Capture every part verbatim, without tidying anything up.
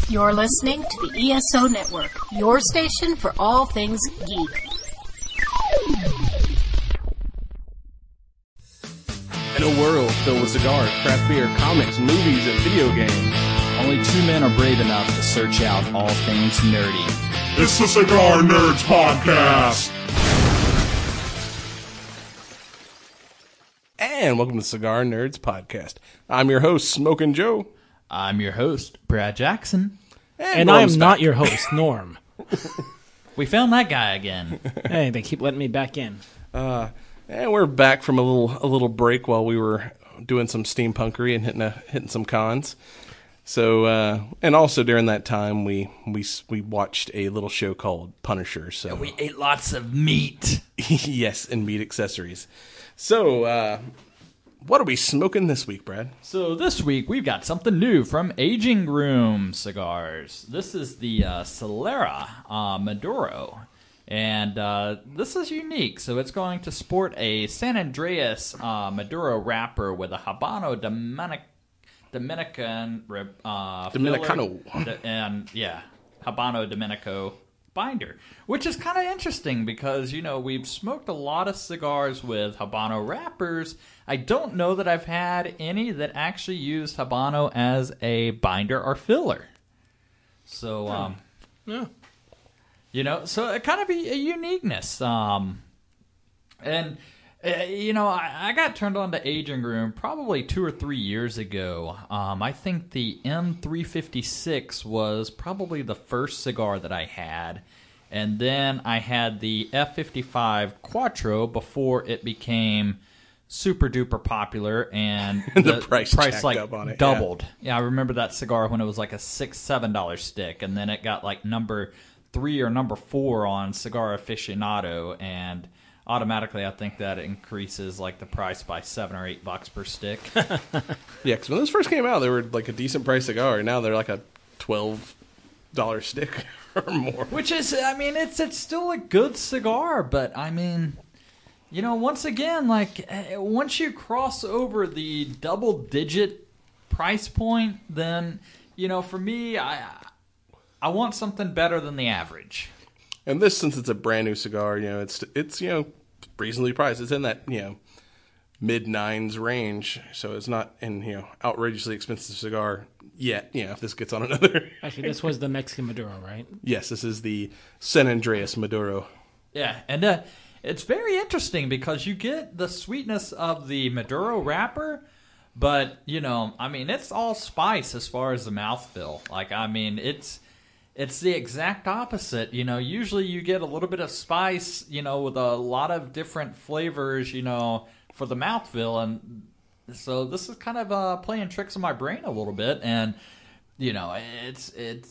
You're listening to the E S O Network, your station for all things geek. In a world filled with cigars, craft beer, comics, movies, and video games, only two men are brave enough to search out all things nerdy. It's the Cigar Nerds Podcast! And welcome to the Cigar Nerds Podcast. I'm your host, Smokin' Joe. I'm your host, Brad Jackson. And, and I am not your host, Norm. We found that guy again. Hey, they keep letting me back in. Uh, and we're back from a little a little break while we were doing some steampunkery and hitting a, hitting some cons. So, uh, and also during that time, we we we watched a little show called Punisher. So yeah, we ate lots of meat. Yes, and meat accessories. So, uh, what are we smoking this week, Brad? So this week we've got something new from Aging Room Cigars. This is the uh, Solera uh, Maduro, and uh, this is unique. So it's going to sport a San Andreas uh, Maduro wrapper with a Habano Dominic Dominican uh, Dominicano filler, and yeah, Habano Dominico binder, which is kind of interesting because, you know, we've smoked a lot of cigars with Habano wrappers. I don't know that I've had any that actually used Habano as a binder or filler. So, um, yeah, you know, so it kind of be a uniqueness. Um, and, uh, you know, I, I got turned on to Aging Room probably two or three years ago. Um, I think the M three fifty-six was probably the first cigar that I had. And then I had the F fifty-five Quattro before it became super duper popular and the, the price, price like up on it. doubled. Yeah. yeah, I remember that cigar when it was like a six, seven dollar stick, and then it got like number three or number four on Cigar Aficionado, and automatically I think that increases like the price by seven or eight bucks per stick. Yeah, because when those first came out, they were like a decent price cigar, and now they're like a twelve dollar stick or more. Which is, I mean, it's it's still a good cigar, but I mean, you know, once again, like, once you cross over the double-digit price point, then, you know, for me, I I want something better than the average. And this, since it's a brand new cigar, you know, it's, it's you know, reasonably priced. It's in that, you know, mid-nines range, so it's not an, you know, outrageously expensive cigar yet, you know, if this gets on another. Actually, this was the Mexican Maduro, right? Yes, this is the San Andreas Maduro. Yeah, and uh, it's very interesting because you get the sweetness of the Maduro wrapper, but, you know, I mean, it's all spice as far as the mouthfeel. Like, I mean, it's it's the exact opposite. You know, usually you get a little bit of spice, you know, with a lot of different flavors, you know, for the mouthfeel. And so this is kind of uh, playing tricks on my brain a little bit. And, you know, it's it's.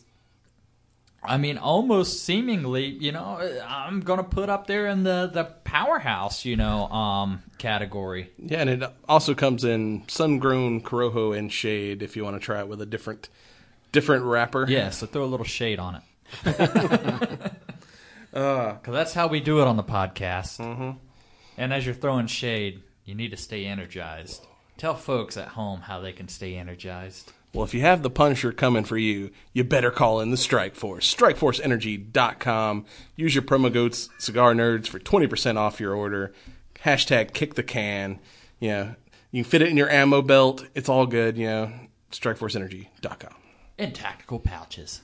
I mean, almost seemingly, you know, I'm going to put up there in the, the powerhouse, you know, um, category. Yeah, and it also comes in sun-grown Corojo and shade if you want to try it with a different different wrapper. Yeah, so throw a little shade on it. Because uh, that's how we do it on the podcast. Mm-hmm. And as you're throwing shade, you need to stay energized. Tell folks at home how they can stay energized. Well, if you have the Punisher coming for you, you better call in the Strike Force. strike force energy dot com. Use your promo code Cigar Nerds for twenty percent off your order. Hashtag kick the can. You know, you can fit it in your ammo belt. It's all good, you know. strike force energy dot com. In tactical pouches.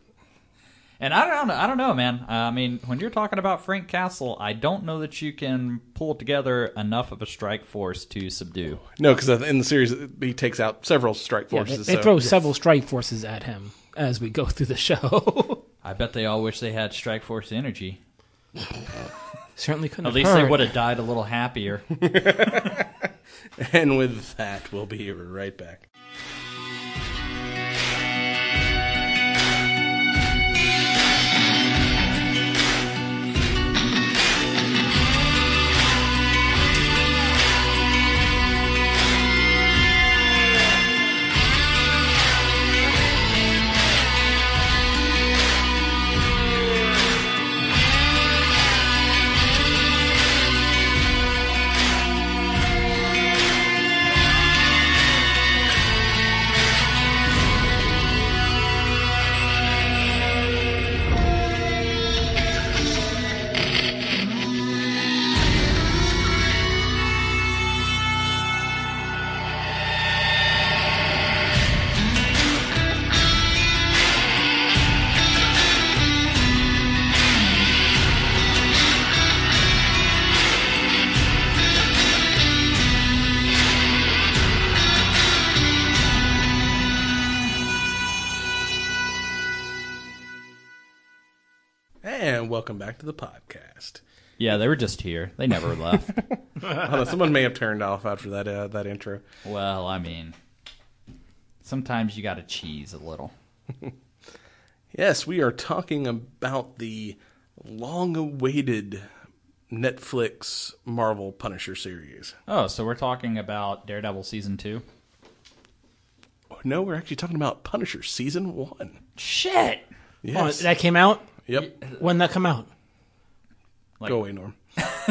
And I don't know, I don't know, man. Uh, I mean, when you're talking about Frank Castle, I don't know that you can pull together enough of a strike force to subdue. No, because in the series, he takes out several strike forces. Yeah, they, they so. throw several strike forces at him as we go through the show. I bet they all wish they had strike force energy. Certainly couldn't At have least heard. they would have died a little happier. And with that, we'll be right back. And welcome back to the podcast. Yeah, they were just here. They never left. I don't know, someone may have turned off after that uh, that intro. Well, I mean, sometimes you got to cheese a little. Yes, we are talking about the long-awaited Netflix Marvel Punisher series. Oh, so we're talking about Daredevil Season two? No, we're actually talking about Punisher Season one. Shit! Yes. Oh, that came out? Yep. When did that come out? Like, Go away, Norm.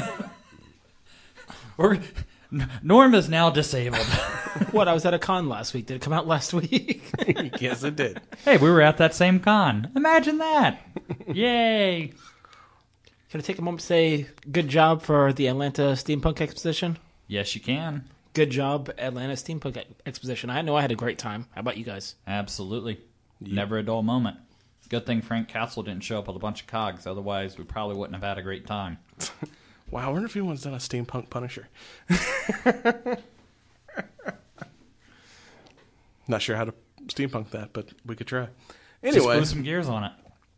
we're, Norm is now disabled. What? I was at a con last week. Did it come out last week? Yes, it did. Hey, we were at that same con. Imagine that. Yay. Can I take a moment to say good job for the Atlanta Steampunk Exposition? Yes, you can. Good job, Atlanta Steampunk Ex- Exposition. I know I had a great time. How about you guys? Absolutely. Never a dull moment. Good thing Frank Castle didn't show up with a bunch of cogs. Otherwise, we probably wouldn't have had a great time. Wow, I wonder if anyone's done a steampunk Punisher. Not sure how to steampunk that, but we could try. Just Anyway, glue some gears on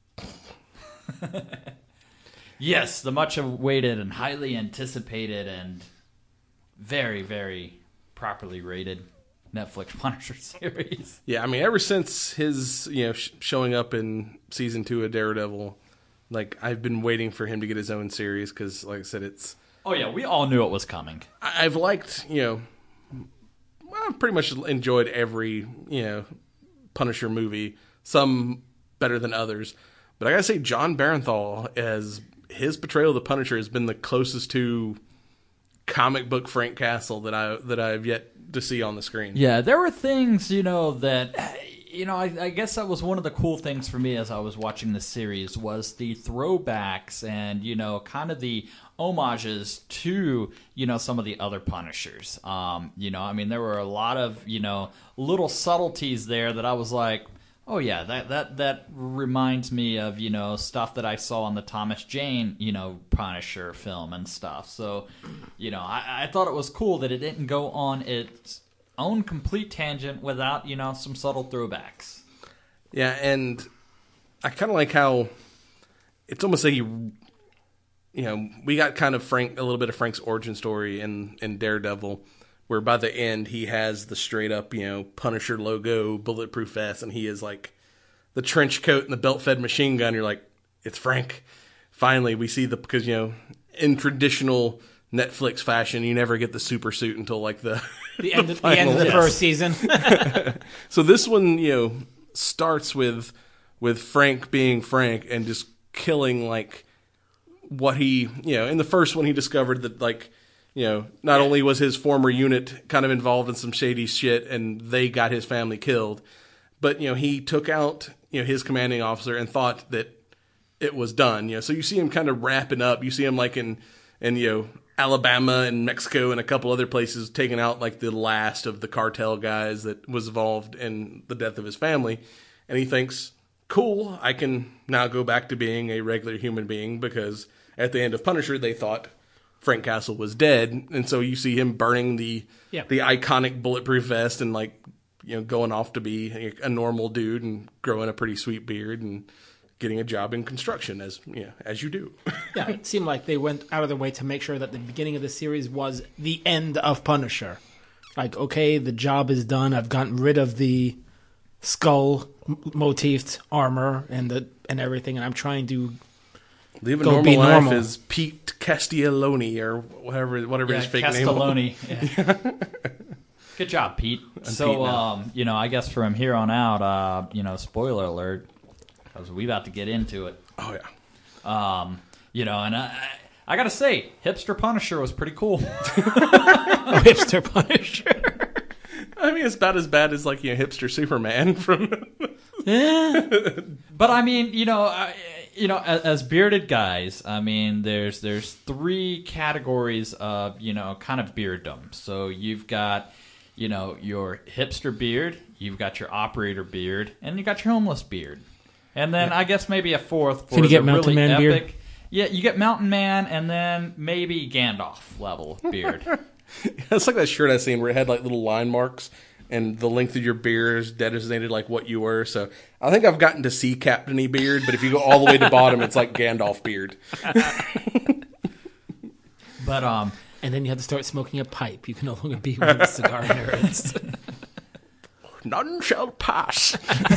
it. Yes, the much awaited and highly anticipated and very, very properly rated Netflix Punisher series. yeah, I mean, ever since his, you know, sh- showing up in season two of Daredevil, like, I've been waiting for him to get his own series because, like I said, it's... Oh, yeah, we all knew it was coming. I- I've liked, you know... Well, I've pretty much enjoyed every, you know, Punisher movie. Some better than others. But I gotta say, John Barenthal, as his portrayal of the Punisher has been the closest to comic book Frank Castle that I that I've yet to see on the screen. Yeah, there were things, you know, that, you know, I, I guess that was one of the cool things for me as I was watching the series was the throwbacks and, you know, kind of the homages to, you know, some of the other Punishers. Um, you know, I mean, there were a lot of, you know, little subtleties there that I was like, oh yeah, that that that reminds me of, you know, stuff that I saw on the Thomas Jane, you know, Punisher film and stuff. So, you know, I, I thought it was cool that it didn't go on its own complete tangent without, you know, some subtle throwbacks. Yeah, and I kind of like how it's almost like you, you know, we got kind of Frank, a little bit of Frank's origin story in, in Daredevil, where by the end he has the straight up, you know, Punisher logo, bulletproof vest, and he is like the trench coat and the belt-fed machine gun. You're like, it's Frank. Finally, we see the, because, you know, in traditional Netflix fashion, you never get the super suit until like the The end, the of, the, end of the final- first season. So this one, you know, starts with with Frank being Frank and just killing like what he, you know, in the first one he discovered that like, you know, not only was his former unit kind of involved in some shady shit and they got his family killed, but, you know, he took out, you know, his commanding officer and thought that it was done, you know. So you see him kind of wrapping up. You see him like in, in, you know, Alabama and Mexico and a couple other places taking out like the last of the cartel guys that was involved in the death of his family. And he thinks, cool, I can now go back to being a regular human being, because at the end of Punisher, they thought Frank Castle was dead. And so you see him burning the Yeah. the iconic bulletproof vest and like, you know, going off to be a, a normal dude and growing a pretty sweet beard and getting a job in construction, as you know, as you do. Yeah, it seemed like they went out of their way to make sure that the beginning of the series was the end of Punisher. Like, okay, the job is done. I've gotten rid of the skull m- motifed armor and the and everything, and I'm trying to Live a Go normal be life normal. is Pete Castiglione or whatever whatever his fake name was. Castelloni. Yeah. Good job, Pete. so, Pete now. um, you know, I guess from here on out, uh, you know, spoiler alert, because we about to get into it. Oh yeah. Um, you know, and I, I gotta say, Hipster Punisher was pretty cool. hipster Punisher. I mean, it's about as bad as like, you know, hipster Superman from. But I mean, you know, I, you know, as, as bearded guys, I mean, there's there's three categories of, you know, kind of bearddom. So you've got, you know, your hipster beard, you've got your operator beard, and you got your homeless beard. And then I guess maybe a fourth for Can you get the Mountain really Man epic. beard? Yeah, you get Mountain Man, and then maybe Gandalf level beard. It's like that shirt I seen where it had like little line marks, and the length of your beard is designated like what you were. So I think I've gotten to see Captain-y beard, but if you go all the way to bottom, it's like Gandalf beard. But um, and then you have to start smoking a pipe. You can no longer be one of the cigar nerds. None shall pass.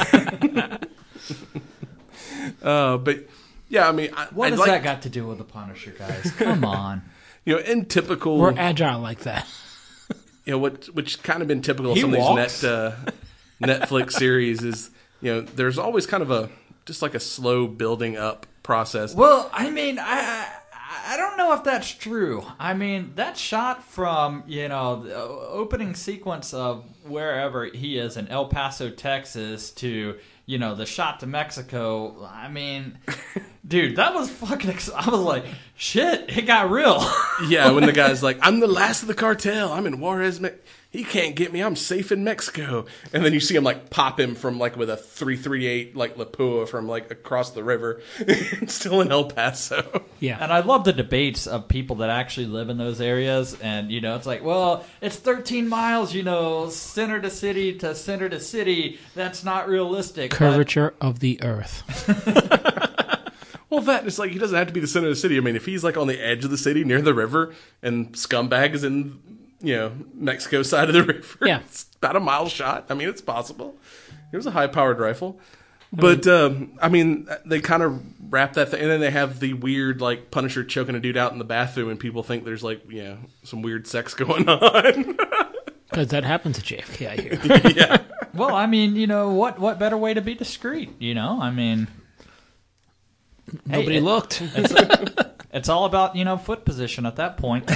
uh, but yeah, I mean, I, what I'd has like, that got to do with the Punisher, guys? Come on. You know, in typical, We're agile like that. You know, what which kind of been typical of He some walks. of these net uh, Netflix series is, you know, there's always kind of a just like a slow building up process. Well, I mean, I, I I don't know if that's true. I mean, that shot from, you know, the opening sequence of wherever he is in El Paso, Texas, to, you know, the shot to Mexico. I mean, dude, that was fucking. Ex- I was like, shit, it got real. Yeah, when the guy's like, I'm the last of the cartel. I'm in Juarez. Me- he can't get me. I'm safe in Mexico. And then you see him like pop him from like with a three thirty-eight like Lapua from like across the river. Still in El Paso. Yeah. And I love the debates of people that actually live in those areas. And, you know, it's like, well, it's thirteen miles, you know, center to city to center to city. That's not realistic. Curvature of the earth. Well, that is like, he doesn't have to be the center of the city. I mean, if he's like on the edge of the city near the river and Scumbag is in, you know, Mexico side of the river, Yeah. it's about a mile shot. I mean, it's possible. It was a high-powered rifle. But, um, I mean, they kind of wrap that thing, and then they have the weird, like, Punisher choking a dude out in the bathroom, and people think there's, like, you know, some weird sex going on. Because that happened to J F K, I hear. Yeah. Well, I mean, you know, what what better way to be discreet, you know? I mean... Nobody Hey, it- looked. It's, it's all about, you know, foot position at that point.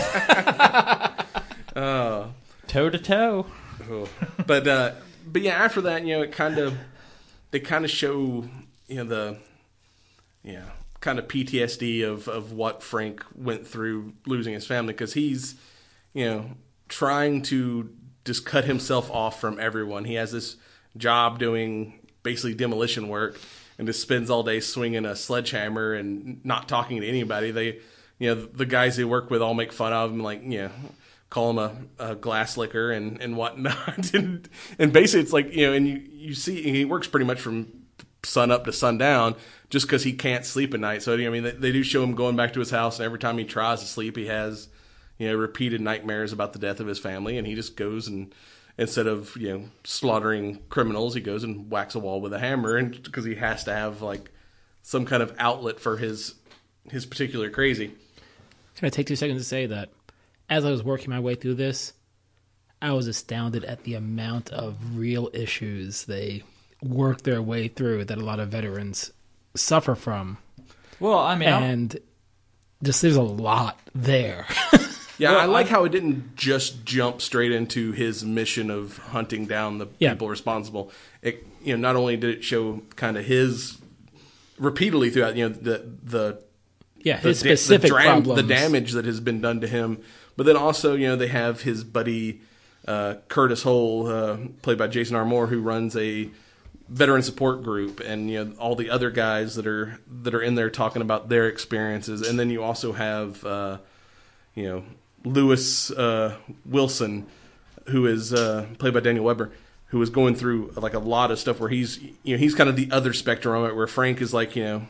Oh. Toe to toe. Oh. But, uh, but yeah, after that, you know, it kind of, they kind of show, you know, the, yeah, kind of P T S D of, of what Frank went through losing his family, because he's, you know, trying to just cut himself off from everyone. He has this job doing basically demolition work and just spends all day swinging a sledgehammer and not talking to anybody. They, you know, the guys they work with all make fun of him, like, you know, call him a, a glass licker and, and whatnot. and, and basically it's like, you know, and you, you see he works pretty much from sun up to sundown just because he can't sleep at night. So, I mean, they, they do show him going back to his house, and every time he tries to sleep, he has, you know, repeated nightmares about the death of his family, and he just goes and, instead of, you know, slaughtering criminals, he goes and whacks a wall with a hammer, and because he has to have, like, some kind of outlet for his his particular crazy. Can I take two seconds to say that as I was working my way through this, I was astounded at the amount of real issues they work their way through that a lot of veterans suffer from. Well, I mean, I'm- And just there's a lot there. Yeah, Well, I like I- how it didn't just jump straight into his mission of hunting down the Yeah. people responsible. It, you know, not only did it show kind of his repeatedly throughout, you know, the the Yeah, the, his da- specific the, dram- problems. the damage that has been done to him, but then also, you know, they have his buddy uh, Curtis Hole, uh, played by Jason R. Moore, who runs a veteran support group, and you know all the other guys that are that are in there talking about their experiences, and then you also have uh, you know. Lewis uh, Wilson, who is uh, played by Daniel Webber, who is going through like a lot of stuff where he's, you know, he's kind of the other spectrum of it, where Frank is like, you know,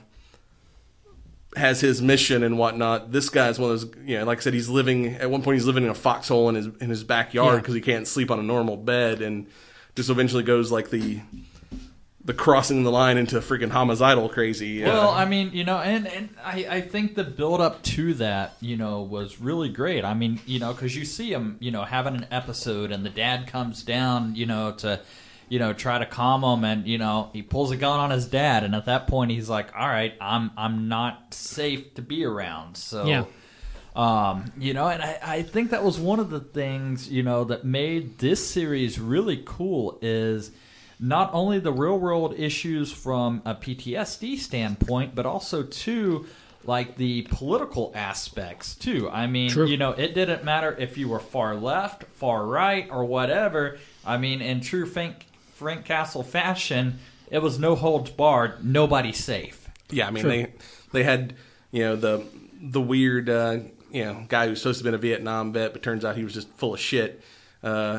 has his mission and whatnot. This guy's one of those, you know, like I said, he's living at one point he's living in a foxhole in his in his backyard Yeah. because he can't sleep on a normal bed, and just eventually goes like the the crossing the line into freaking homicidal crazy. Uh, Well, I mean, you know, and, and I, I think the build up to that, you know, was really great. I mean, you know, because you see him, you know, having an episode, and the dad comes down, you know, to, you know, try to calm him, and you know, he pulls a gun on his dad, and at that point, he's like, "All right, I'm I'm not safe to be around." So, Yeah. Um, you know, and I, I think that was one of the things, you know, that made this series really cool is not only the real world issues from a P T S D standpoint, but also too, like the political aspects too. I mean, True. you know, it didn't matter if you were far left, far right, or whatever. I mean, in true Frank, Frank Castle fashion, it was no holds barred, nobody safe. Yeah, I mean True. they they had, you know, the the weird uh, you know guy who's supposed to have been a Vietnam vet, but turns out he was just full of shit. Uh,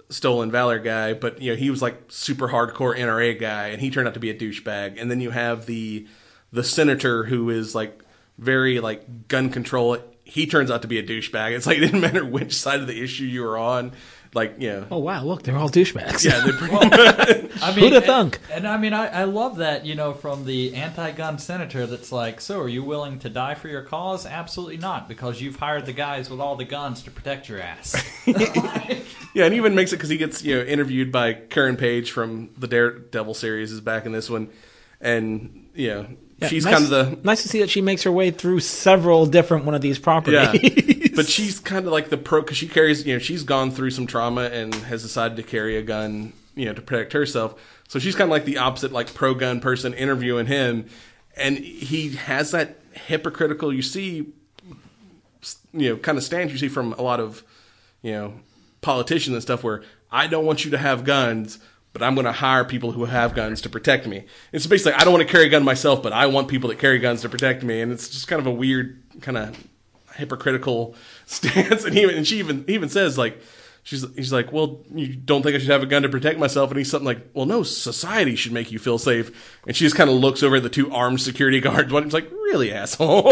Stolen Valor guy, but you know he was like super hardcore N R A guy, and he turned out to be a douchebag. And then you have the the senator who is like very like gun control. He turns out to be a douchebag. It's like it didn't matter which side of the issue you were on. Like, you know. Oh, wow, look, they're all douchebags. Yeah, they're pretty much. I mean, Who'da and, thunk? And I mean, I, I love that, you know, from the anti-gun senator that's like, so are you willing to die for your cause? Absolutely not, because you've hired the guys with all the guns to protect your ass. Yeah, and he even makes it because he gets, you know, interviewed by Karen Page from the Daredevil series is back in this one. And, you know, Yeah, she's nice, kind of the... Nice to see that she makes her way through several different one of these properties. Yeah. But she's kind of like the pro, because she carries, you know, she's gone through some trauma and has decided to carry a gun, you know, to protect herself. So she's kind of like the opposite, like, pro-gun person interviewing him. And he has that hypocritical, you see, you know, kind of stance you see from a lot of, you know, politicians and stuff where I don't want you to have guns, but I'm going to hire people who have guns to protect me. It's basically, I don't want to carry a gun myself, but I want people that carry guns to protect me. And it's just kind of a weird kind of hypocritical stance. And he and she even he even says like she's he's like, well, you don't think I should have a gun to protect myself? And he's something like, well, no, society should make you feel safe. And she just kind of looks over at the two armed security guards. One, it's like, really, asshole.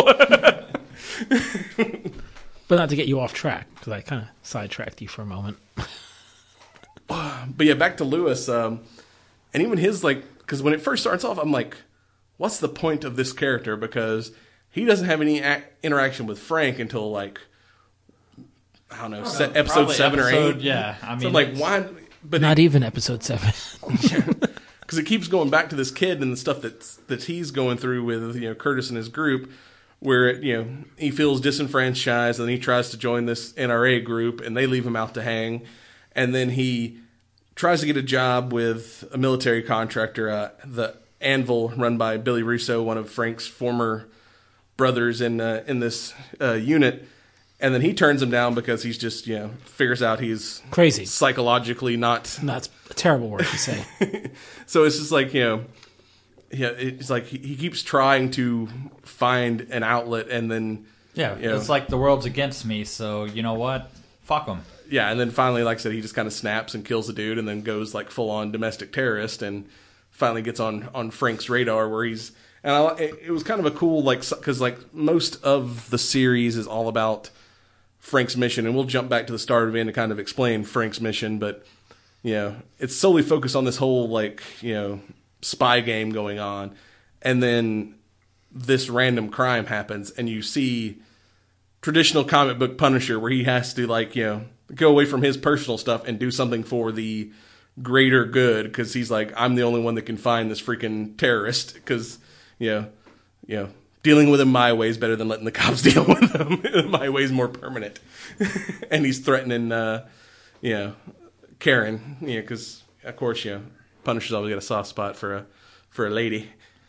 But not to get you off track, because I kind of sidetracked you for a moment. But yeah, back to Lewis, um, and even his like, because when it first starts off, I'm like, what's the point of this character? Because he doesn't have any a- interaction with Frank until like, I don't know, Oh, se- no, episode probably seven episode- or eight. yeah, I so mean, I'm like, it's- why? But Not it, even episode seven. because it keeps going back to this kid and the stuff that's that he's going through with, you know, Curtis and his group, where it, you know, he feels disenfranchised, and then he tries to join this N R A group, and they leave him out to hang, and then he tries to get a job with a military contractor, uh, the Anvil, run by Billy Russo, one of Frank's former brothers in uh, in this uh, unit. And then he turns him down because he's just, you know, figures out he's Crazy. psychologically not. That's a terrible word to say. So it's just like, you know, yeah, it's like he, he keeps trying to find an outlet, and then Yeah, you know, it's like the world's against me, so you know what? Fuck them. yeah, and then finally, like I said, he just kind of snaps and kills the dude, and then goes like full on domestic terrorist, and finally gets on on Frank's radar where he's. And I, it, it was kind of a cool, like, because like most of the series is all about Frank's mission, and we'll jump back to the start of it to kind of explain Frank's mission, but you know, it's solely focused on this whole like, you know, spy game going on, and then this random crime happens, and you see traditional comic book Punisher where he has to like, you know, go away from his personal stuff and do something for the greater good, because he's like, I'm the only one that can find this freaking terrorist, because you know, you know, dealing with him my way is better than letting the cops deal with him. My way is more permanent. And he's threatening, uh, you know, Karen, you know, because of course, you know, Punisher's always got a soft spot for a for a lady.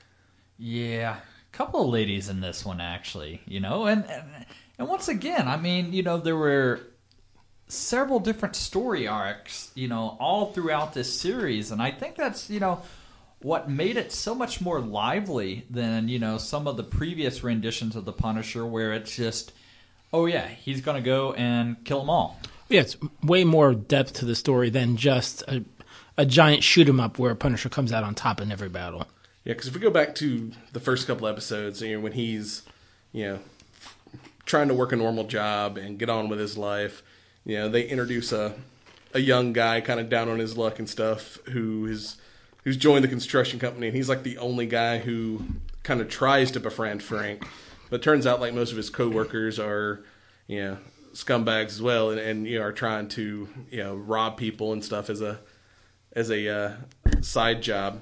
Yeah, a couple of ladies in this one actually, you know, and, and and once again, I mean, you know, there were several different story arcs, you know, all throughout this series, and I think that's, you know, what made it so much more lively than, you know, some of the previous renditions of the Punisher, where it's just, oh yeah, he's gonna go and kill them all. Yeah, it's way more depth to the story than just a, a giant shoot 'em up where Punisher comes out on top in every battle. Yeah, because if we go back to the first couple episodes, you know, when he's, you know, trying to work a normal job and get on with his life, you know, they introduce a a young guy kind of down on his luck and stuff who is who's joined the construction company, and he's like the only guy who kind of tries to befriend Frank, but it turns out like most of his coworkers are, you know, scumbags as well, and, and you know, are trying to, you know, rob people and stuff as a as a uh, side job.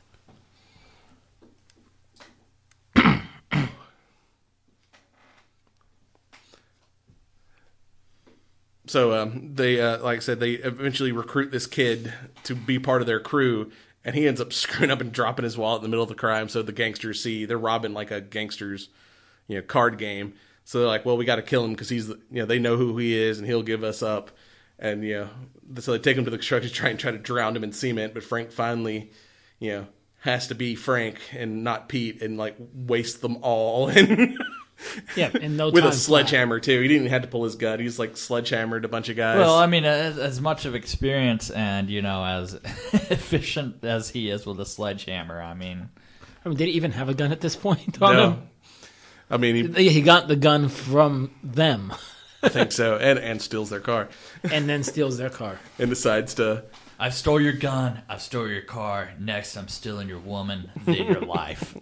So um, they, uh, like I said, they eventually recruit this kid to be part of their crew, and he ends up screwing up and dropping his wallet in the middle of the crime. So the gangsters see they're robbing like a gangster's, you know, card game. So they're like, well, we got to kill him because he's, the, you know, they know who he is and he'll give us up. And you know, so they take him to the construction site and try to drown him in cement. But Frank finally, you know, has to be Frank and not Pete, and like waste them all. And Yeah, in no with time a sledgehammer too. He didn't even have to pull his gun. He's like sledgehammered a bunch of guys. Well, I mean, as, as much of experience and, you know, as efficient as he is with a sledgehammer, I mean... I mean, did he even have a gun at this point on no. him? I mean, he, He got the gun from them. I think so, and and steals their car, and then steals their car. and decides to. I've stole your gun, I've stole your car, next I'm stealing your woman, then your life.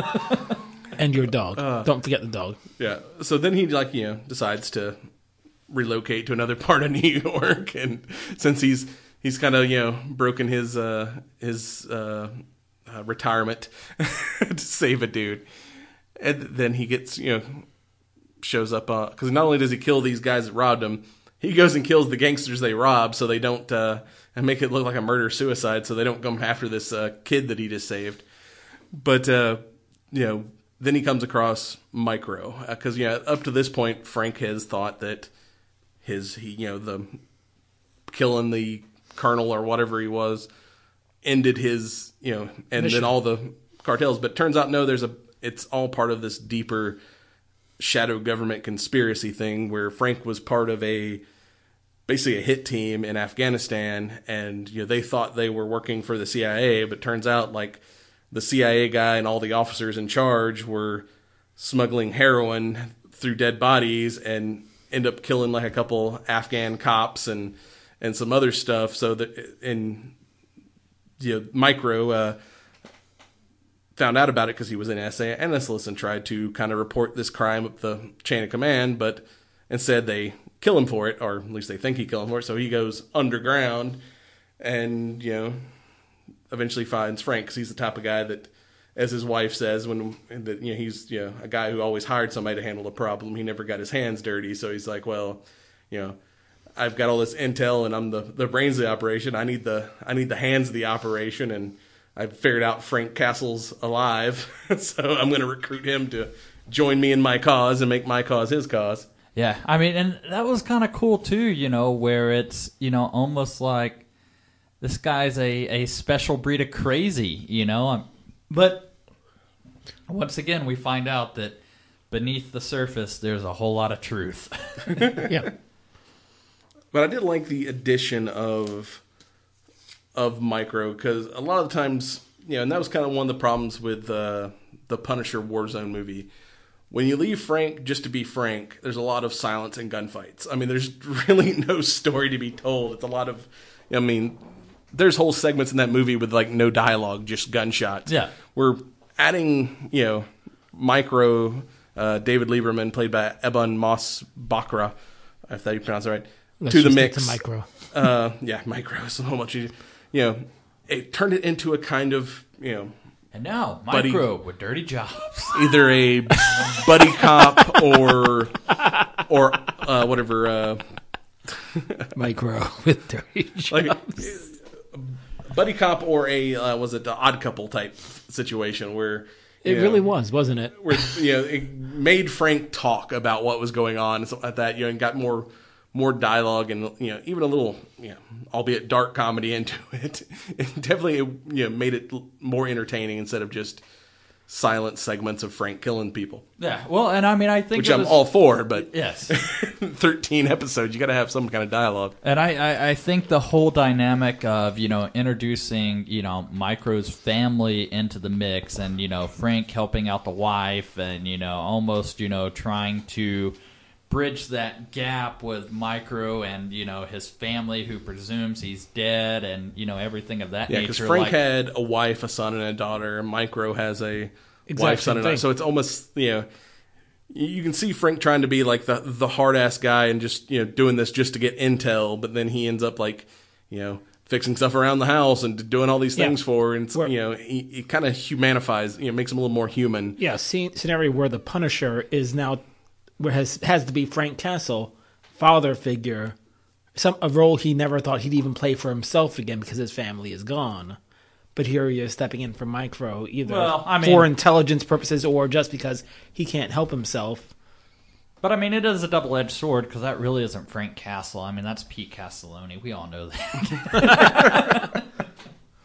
And your dog. Uh. Don't forget the dog. Yeah. So then he like you know decides to relocate to another part of New York, and since he's he's kind of you know broken his uh, his uh, uh, retirement to save a dude, and then he gets you know shows up because not only does he kill these guys that robbed him, he goes and kills the gangsters they robbed, so they don't uh, and make it look like a murder suicide, so they don't come after this uh, kid that he just saved. But uh, you know. Then he comes across Micro because yeah, up to this point, Frank has thought that his he you know the killing the colonel or whatever he was ended his you know and Mission. then all the cartels. But turns out no, there's a it's all part of this deeper shadow government conspiracy thing where Frank was part of a basically a hit team in Afghanistan, and you know they thought they were working for the C I A, but turns out like. The C I A guy and all the officers in charge were smuggling heroin through dead bodies and end up killing like a couple Afghan cops and, and some other stuff. So that in you know, Micro uh, found out about it because he was in S A Annislis and tried to kind of report this crime up the chain of command, but instead they kill him for it, or at least they think he killed him for it. So he goes underground and you know. Eventually finds Frank because he's the type of guy that, as his wife says, when that you know he's you know a guy who always hired somebody to handle a problem. He never got his hands dirty, so he's like, well, you know, I've got all this intel and I'm the, the brains of the operation. I need the I need the hands of the operation, and I've figured out Frank Castle's alive, so I'm going to recruit him to join me in my cause and make my cause his cause. Yeah, I mean, and that was kind of cool too, you know, where it's you know almost like. This guy's a, a special breed of crazy, you know. But once again, we find out that beneath the surface, there's a whole lot of truth. Yeah. But I did like the addition of of Micro because a lot of the times, you know, and that was kind of one of the problems with uh, the Punisher Warzone movie. When you leave Frank just to be Frank, there's a lot of silence and gunfights. I mean, there's really no story to be told. It's a lot of, I mean... There's whole segments in that movie with like no dialogue, just gunshots. Yeah, we're adding, you know, Micro, uh, David Lieberman, played by Ebon Moss Bacra, if that you pronounce it right, Let's to the just mix. get to Micro. Uh, yeah, Micro is so much easier. You know, it turned it into a kind of, you know, and now buddy, Micro with dirty jobs, either a buddy cop or or uh, whatever. Uh, Micro with dirty jobs. Like, buddy cop or a uh, was it the Odd Couple type situation where it know, really was, wasn't it? Where you know it made Frank talk about what was going on and stuff like that. You know, and got more more dialogue and you know even a little you know albeit dark comedy into it. It definitely you know made it more entertaining instead of just silent segments of Frank killing people. Yeah, well, and I mean, I think which it I'm was, all for, but yes, thirteen episodes, you got to have some kind of dialogue. And I, I, I think the whole dynamic of you know introducing you know Micro's family into the mix, and you know Frank helping out the wife, and you know almost you know trying to bridge that gap with Micro and you know his family who presumes he's dead, and you know everything of that yeah, nature. because Frank like, had a wife, a son, and a daughter. And Micro has a exact wife, son, and thing. daughter. So it's almost you know you can see Frank trying to be like the the hard ass guy and just you know doing this just to get intel, but then he ends up like you know fixing stuff around the house and doing all these things yeah. for her, and Where, you know he, he kind of humanifies, you know makes him a little more human. Yeah, scene, scenario where the Punisher is now. Where has has to be Frank Castle, father figure, some a role he never thought he'd even play for himself again because his family is gone. But here he is stepping in for Micro, either Well, I mean- for intelligence purposes or just because he can't help himself. But I mean, it is a double-edged sword because that really isn't Frank Castle. I mean, that's Pete Castelloni. We all know that.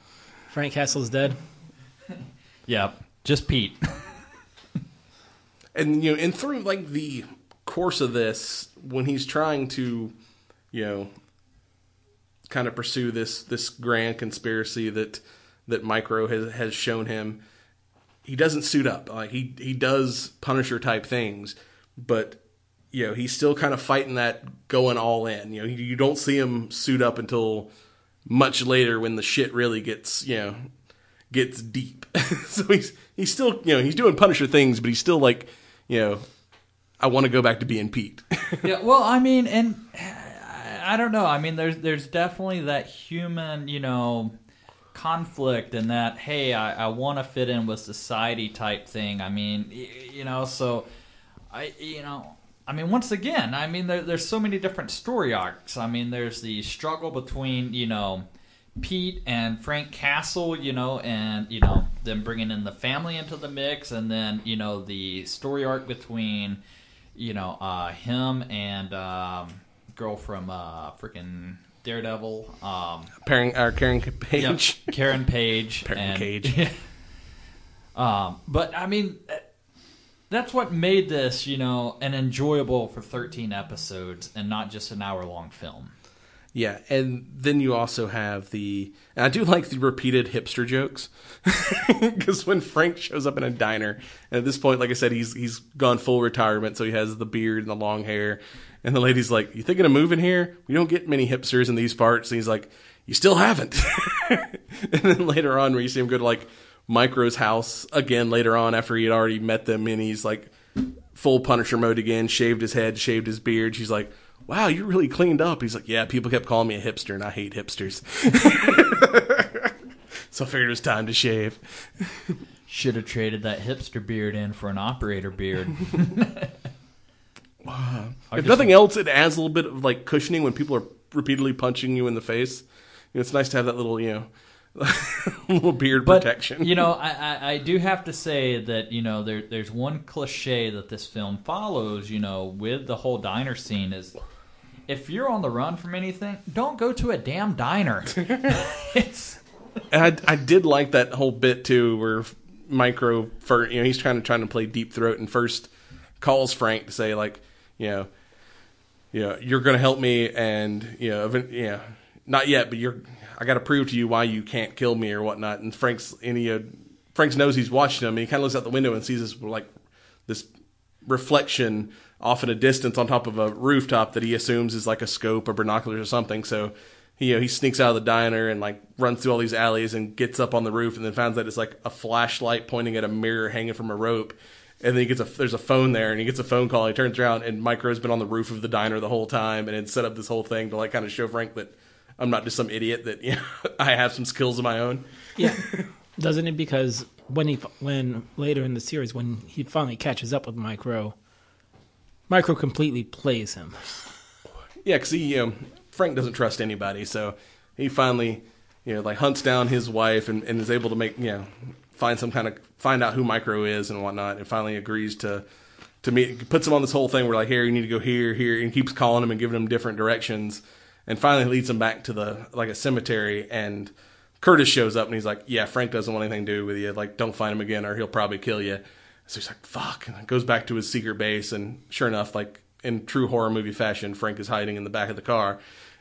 Frank Castle's dead. Yeah, just Pete. and you know, and through like the course of this, when he's trying to, you know, kind of pursue this this grand conspiracy that that Micro has has shown him, he doesn't suit up. Like he he does Punisher type things, but you know, he's still kind of fighting that, going all in. You know, you don't see him suit up until much later when the shit really gets, you know, gets deep. So he's he's still, you know, he's doing Punisher things, but he's still like, you know, I want to go back to being Pete. Yeah, well, I mean, and I don't know. I mean, there's there's definitely that human, you know, conflict and that, hey, I, I want to fit in with society type thing. I mean, you know, so I, you know. I mean, once again, I mean, there, there's so many different story arcs. I mean, there's the struggle between, you know, Pete and Frank Castle, you know, and, you know, them bringing in the family into the mix, and then, you know, the story arc between, you know, uh, him and um, girl from uh, freaking Daredevil. Um, Karen, uh, Karen Page. Yep, Karen Page. Karen and, Cage. um, but, I mean... That's what made this, you know, an enjoyable for thirteen episodes and not just an hour-long film. Yeah, and then you also have the... And I do like the repeated hipster jokes. Because when Frank shows up in a diner, and at this point, like I said, he's he's gone full retirement, so he has the beard and the long hair. And the lady's like, you thinking of moving here? We don't get many hipsters in these parts. And he's like, you still haven't. And then later on, where you see him go to, like, Micro's house again later on after he had already met them, and he's like full Punisher mode again, shaved his head, shaved his beard. She's like, wow, you really cleaned up. He's like, yeah, people kept calling me a hipster and I hate hipsters. So I figured it was time to shave. Should have traded that hipster beard in for an operator beard. Wow. If nothing else, it adds a little bit of like cushioning when people are repeatedly punching you in the face. You know, it's nice to have that little, you know, little beard but, protection. You know, I, I, I do have to say that, you know, there there's one cliche that this film follows, you know, with the whole diner scene is, if you're on the run from anything, don't go to a damn diner. It's... And I, I did like that whole bit too, where Micro, for you know, he's trying to trying to play deep throat and first calls Frank to say like, you know, you know, you're going to help me, and you know, you know, not yet, but you're. I got to prove to you why you can't kill me or whatnot. And Frank's and he, uh, Frank's knows he's watching him, and he kind of looks out the window and sees this like this reflection off in a distance on top of a rooftop that he assumes is like a scope or binoculars or something. So he, you know, he sneaks out of the diner and like runs through all these alleys and gets up on the roof, and then finds that it's like a flashlight pointing at a mirror hanging from a rope. And then he gets a there's a phone there, and he gets a phone call. He turns around, and Micro's been on the roof of the diner the whole time, and had set up this whole thing to like kind of show Frank that I'm not just some idiot, that you know, I have some skills of my own. Yeah, doesn't it? Because when he when later in the series, when he finally catches up with Micro, Micro completely plays him. Yeah, because he you know, Frank doesn't trust anybody, so he finally you know like hunts down his wife and, and is able to make you know find some kind of find out who Micro is and whatnot, and finally agrees to to meet. Puts him on this whole thing where like, here you need to go here, here, and keeps calling him and giving him different directions. And finally leads him back to the like a cemetery, and Curtis shows up and he's like, yeah, Frank doesn't want anything to do with you. Like, don't find him again or he'll probably kill you. So he's like, fuck. And goes back to his secret base, and sure enough, like in true horror movie fashion, Frank is hiding in the back of the car.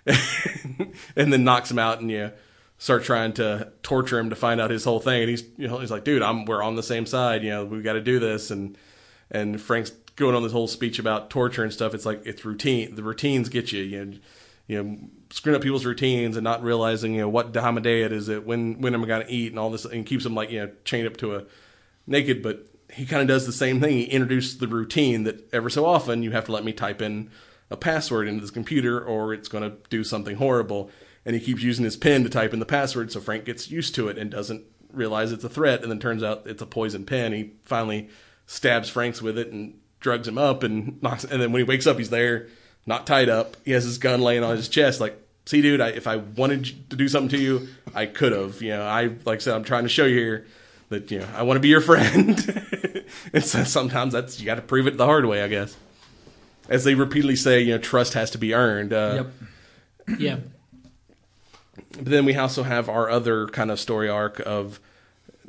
And then knocks him out, and you know, start trying to torture him to find out his whole thing. And he's you know he's like, dude, I'm we're on the same side. You know, we got to do this. And and Frank's going on this whole speech about torture and stuff. It's like, it's routine. The routines get you. You know, you know, screwing up people's routines and not realizing, you know, what time of day it is, it when when am I going to eat and all this, and keeps them like, you know, chained up to a naked. But he kind of does the same thing. He introduced the routine that ever so often you have to let me type in a password into this computer or it's going to do something horrible. And he keeps using his pen to type in the password, so Frank gets used to it and doesn't realize it's a threat, and then turns out it's a poison pen. He finally stabs Franks with it and drugs him up, and knocks, and then when he wakes up, he's there, not tied up. He has his gun laying on his chest, like, see, dude, I, if I wanted to do something to you, I could have. You know, I like I said, I'm trying to show you here that, you know, I want to be your friend. And so sometimes that's, you got to prove it the hard way, I guess. As they repeatedly say, you know, trust has to be earned. Uh, yep. Yeah. But then we also have our other kind of story arc of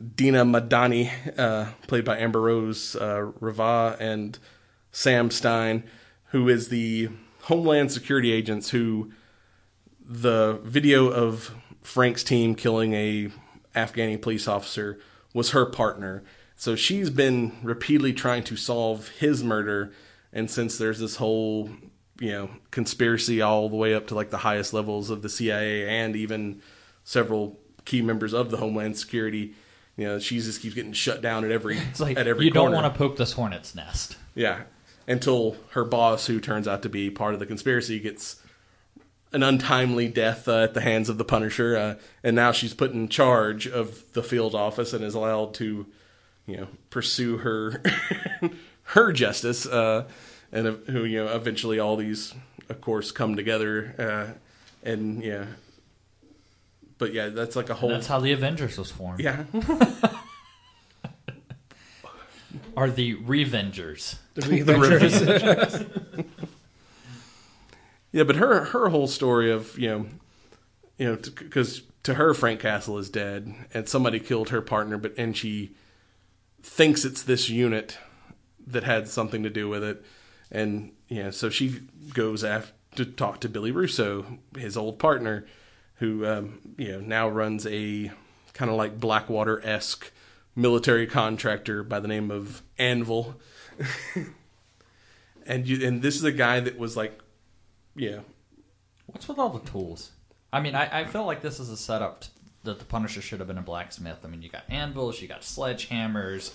Dina Madani, uh, played by Amber Rose uh, Rava, and Sam Stein, who is the Homeland Security agents who the video of Frank's team killing a Afghani police officer was her partner. So she's been repeatedly trying to solve his murder, and since there's this whole, you know, conspiracy all the way up to like the highest levels of the C I A and even several key members of the Homeland Security, you know, she just keeps getting shut down at every It's like, at every you corner. don't want to poke this hornet's nest. Yeah, until her boss, who turns out to be part of the conspiracy, gets an untimely death uh, at the hands of the Punisher, uh, and now she's put in charge of the field office and is allowed to, you know, pursue her her justice, uh, and uh, who, you know, eventually all these, of course, come together, uh, and yeah. But yeah, that's like a whole. That's how the Avengers was formed. Yeah. Are the Revengers. The Revengers. Yeah, but her her whole story of, you know, you know, because to, to her Frank Castle is dead and somebody killed her partner, but and she thinks it's this unit that had something to do with it, and yeah, so she goes after to talk to Billy Russo, his old partner, who um, you know now runs a kind of like Blackwater-esque military contractor by the name of Anvil, and you and this is a guy that was like. Yeah. What's with all the tools? I mean, I, I feel like this is a setup t- that the Punisher should have been a blacksmith. I mean, you got anvils, you got sledgehammers.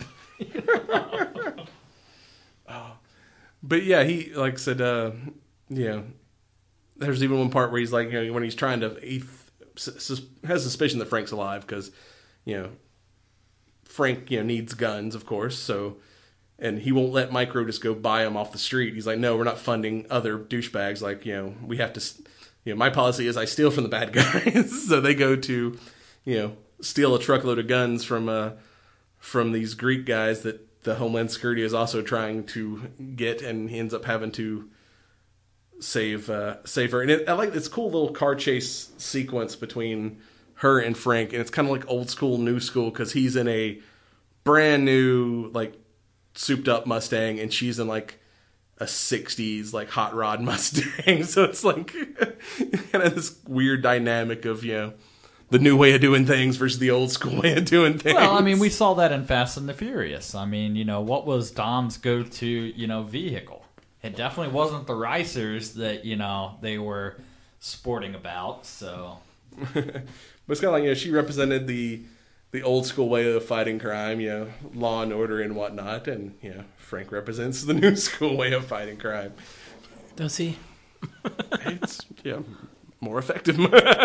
Oh. But yeah, he, like I said, uh, you know, there's even one part where he's like, you know, when he's trying to, he sus- has suspicion that Frank's alive because, you know, Frank, you know, needs guns, of course, so... And he won't let Micro just go buy them off the street. He's like, no, we're not funding other douchebags. Like, you know, we have to, you know, my policy is I steal from the bad guys. So they go to, you know, steal a truckload of guns from, uh, from these Greek guys that the Homeland Security is also trying to get. And he ends up having to save, uh, save her. And it, I like this cool little car chase sequence between her and Frank. And it's kind of like old school, new school, because he's in a brand new, like, souped up Mustang and she's in like a sixties like hot rod Mustang. So it's like kind of this weird dynamic of, you know, the new way of doing things versus the old school way of doing things. Well, I mean, we saw that in Fast and the Furious. I mean, you know, what was Dom's go-to, you know, vehicle? It definitely wasn't the Ricers that, you know, they were sporting about, so. But it's kind of like, you know, she represented the the old school way of fighting crime, you know, law and order and whatnot, and you know, Frank represents the new school way of fighting crime. Does he? It's yeah, more effective.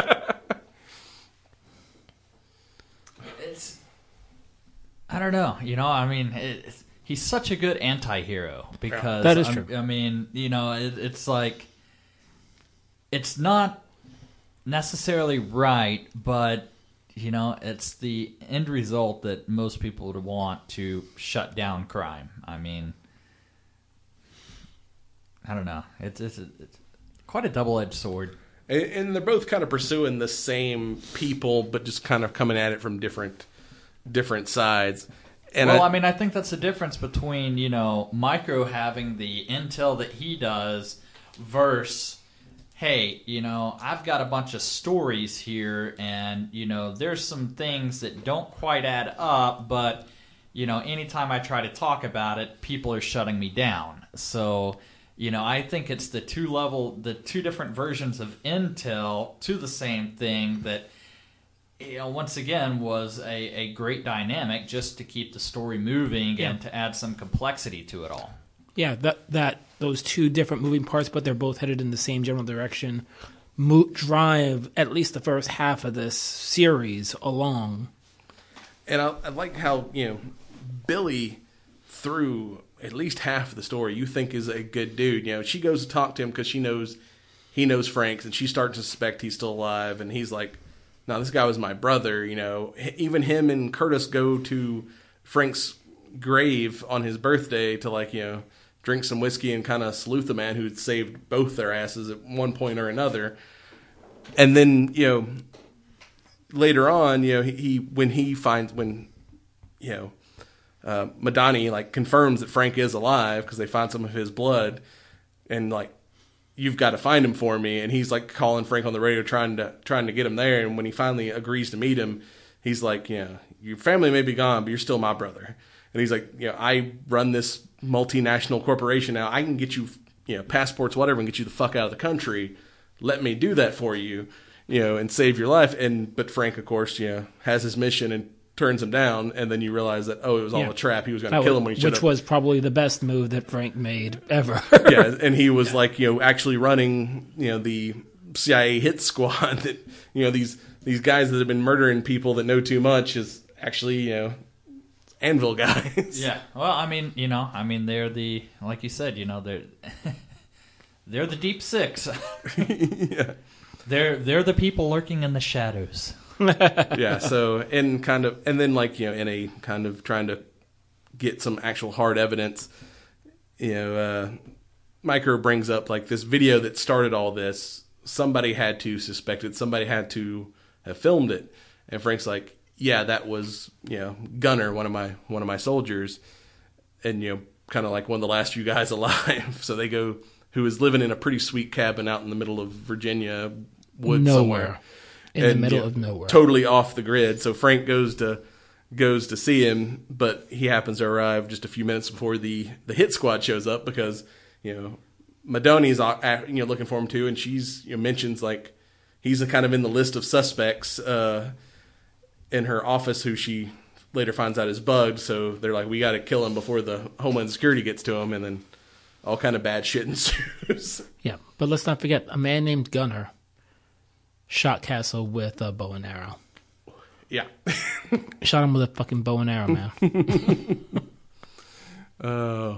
It's, I don't know, you know, I mean, it, he's such a good anti-hero because That is I'm- true. I mean, you know, it, it's like it's not necessarily right, but you know, it's the end result that most people would want to shut down crime. I mean, I don't know. It's it's, it's quite a double-edged sword. And, and they're both kind of pursuing the same people, but just kind of coming at it from different different sides. And well, I, I mean, I think that's the difference between, you know, Micro having the intel that he does versus, hey, you know, I've got a bunch of stories here and, you know, there's some things that don't quite add up, but, you know, anytime I try to talk about it, people are shutting me down. So, you know, I think it's the two level, the two different versions of intel to the same thing that, you know, once again, was a, a great dynamic just to keep the story moving Yeah. and to add some complexity to it all. Yeah, that that those two different moving parts, but they're both headed in the same general direction, mo- drive at least the first half of this series along. and I, I like how, you know, Billy, through at least half of the story, you think is a good dude. You know, she goes to talk to him because she knows he knows Frank's, and she starts to suspect he's still alive, and he's like, no, this guy was my brother. You know, even him and Curtis go to Frank's grave on his birthday to, like, you know, drink some whiskey and kind of salute the man who'd saved both their asses at one point or another. And then, you know, later on, you know, he, he when he finds, when you know, uh, Madani like confirms that Frank is alive because they find some of his blood, and like, you've got to find him for me. And he's like calling Frank on the radio, trying to trying to get him there. And when he finally agrees to meet him, he's like, you know, your family may be gone, but you're still my brother. And he's like, you know, I run this multinational corporation now. I can get you, you know, passports, whatever, and get you the fuck out of the country. Let me do that for you, you know, and save your life. And but Frank, of course, you know, has his mission and turns him down. And then you realize that, oh, it was all Yeah. a trap. He was going to kill him when he should Which have. was probably the best move that Frank made ever. Yeah, and he was like, you know, actually running, you know, the C I A hit squad that, you know, these these guys that have been murdering people that know too much is actually, you know, Anvil guys. Yeah. Well, I mean, you know, I mean, they're the, like you said, you know, they're they're the Deep Six. Yeah. They're they're the people lurking in the shadows. Yeah, so, and kind of, and then like, you know, in a kind of trying to get some actual hard evidence, you know, uh, Micro brings up like this video that started all this. Somebody had to suspect it. Somebody had to have filmed it. And Frank's like, yeah, that was, you know, Gunner, one of my, one of my soldiers. And, you know, kind of like one of the last few guys alive. So they go, who is living in a pretty sweet cabin out in the middle of Virginia woods Nowhere. somewhere. In And, the middle you know, of nowhere. Totally off the grid. So Frank goes to goes to see him, but he happens to arrive just a few minutes before the, the hit squad shows up because, you know, Madoni's uh, you know looking for him too, and she's you know, mentions like he's kind of in the list of suspects uh, in her office who she later finds out is bugged. So they're like, we got to kill him before the Homeland Security gets to him, and then all kind of bad shit ensues. Yeah, but let's not forget, a man named Gunner shot Castle with a bow and arrow. Yeah. Shot him with a fucking bow and arrow, man. Oh.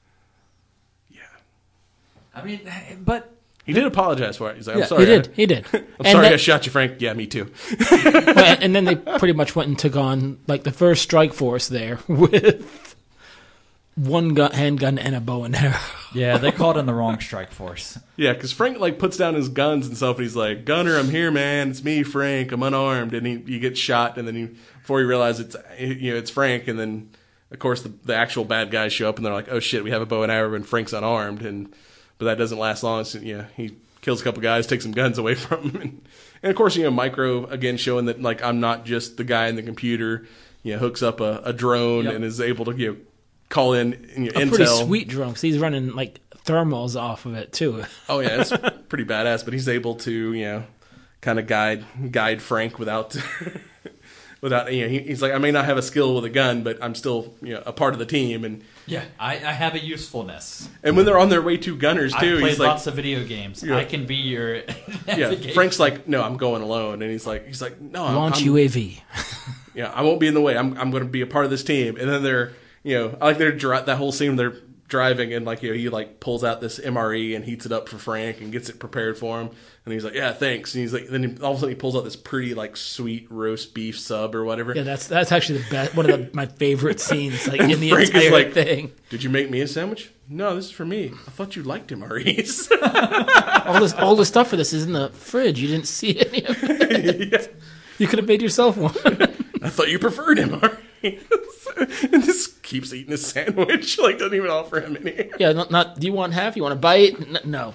yeah. I mean, but He did apologize for it. He's like, I'm Yeah, sorry. he did, I, he did. I'm And sorry that- I shot you, Frank. Yeah, me too. Well, and then they pretty much went and took on like the first strike force there with one gun, handgun and a bow and arrow. yeah, they called in the wrong strike force. Yeah, because Frank like puts down his guns and stuff, and he's like, "Gunner, I'm here, man. It's me, Frank. I'm unarmed." And he, he gets shot, and then he, before he realizes it's you know it's Frank, and then of course the, the actual bad guys show up, and they're like, "Oh shit, we have a bow and arrow, and Frank's unarmed." And but that doesn't last long. So, you know, he kills a couple guys, takes some guns away from him, and, and of course you know Micro again showing that like I'm not just the guy in the computer. You know, hooks up a, a drone Yep. and is able to you know call in you know, A intel. pretty sweet drone, 'cause he's running like thermals off of it too. Oh yeah, it's pretty badass. But he's able to, you know, kind of guide guide Frank without without you know. He, he's like, I may not have a skill with a gun, but I'm still you know a part of the team. And Yeah, I, I have a usefulness. and when they're on their way to Gunners I too, played he's like, lots of video games. Yeah. I can be your yeah. navigation. Frank's like, no, I'm going alone, and he's like, he's like, no, I'm, Launch I'm, U A V. yeah, I won't be in the way. I'm I'm going to be a part of this team. And then they're you know, I like they're dri- that whole scene they're driving and like you know he like pulls out this M R E and heats it up for Frank and gets it prepared for him, and he's like, yeah, thanks. And he's like, then he, all of a sudden he pulls out this pretty like sweet roast beef sub or whatever. Yeah, that's that's actually the best. One of the, my favorite scenes, like in the Frank is entire like, thing. Did you make me a sandwich? No, this is for me. I thought you liked M R Es. All this, all the stuff for this is in the fridge. You didn't see any of it. Yeah. You could have made yourself one. I thought you preferred M R Es. And just keeps eating his sandwich. Like doesn't even offer him any. Yeah, not, not. Do you want half? You want a bite? N- No.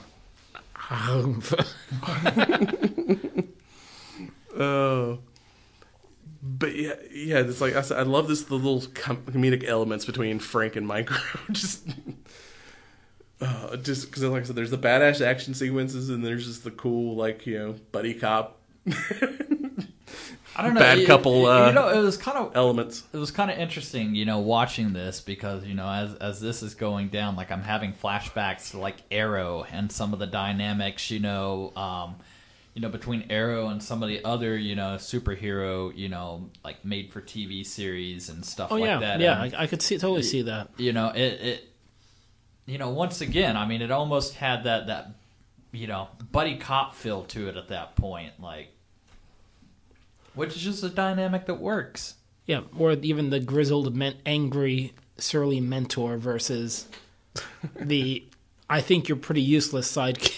Oh. But yeah, yeah, it's like I said, I love this the little com- comedic elements between Frank and Micro. just, uh, just because, like I said, there's the badass action sequences, and there's just the cool, like you know, buddy cop I don't know. bad it- couple, it- uh, you know, it was kind of elements. it was kind of interesting, you know, watching this because you know, as as this is going down, like I'm having flashbacks to like Arrow and some of the dynamics, you know, um, you know, between Arrow and some of the other, you know, superhero, you know, like made for T V series and stuff Oh like yeah, that. yeah. And, I, I could see totally see that. you know, it, it, you know, once again, I mean, it almost had that that, you know, buddy cop feel to it at that point, like. Which is just a dynamic that works. Yeah, or even the grizzled, men- angry, surly mentor versus the I think you're pretty useless sidekick.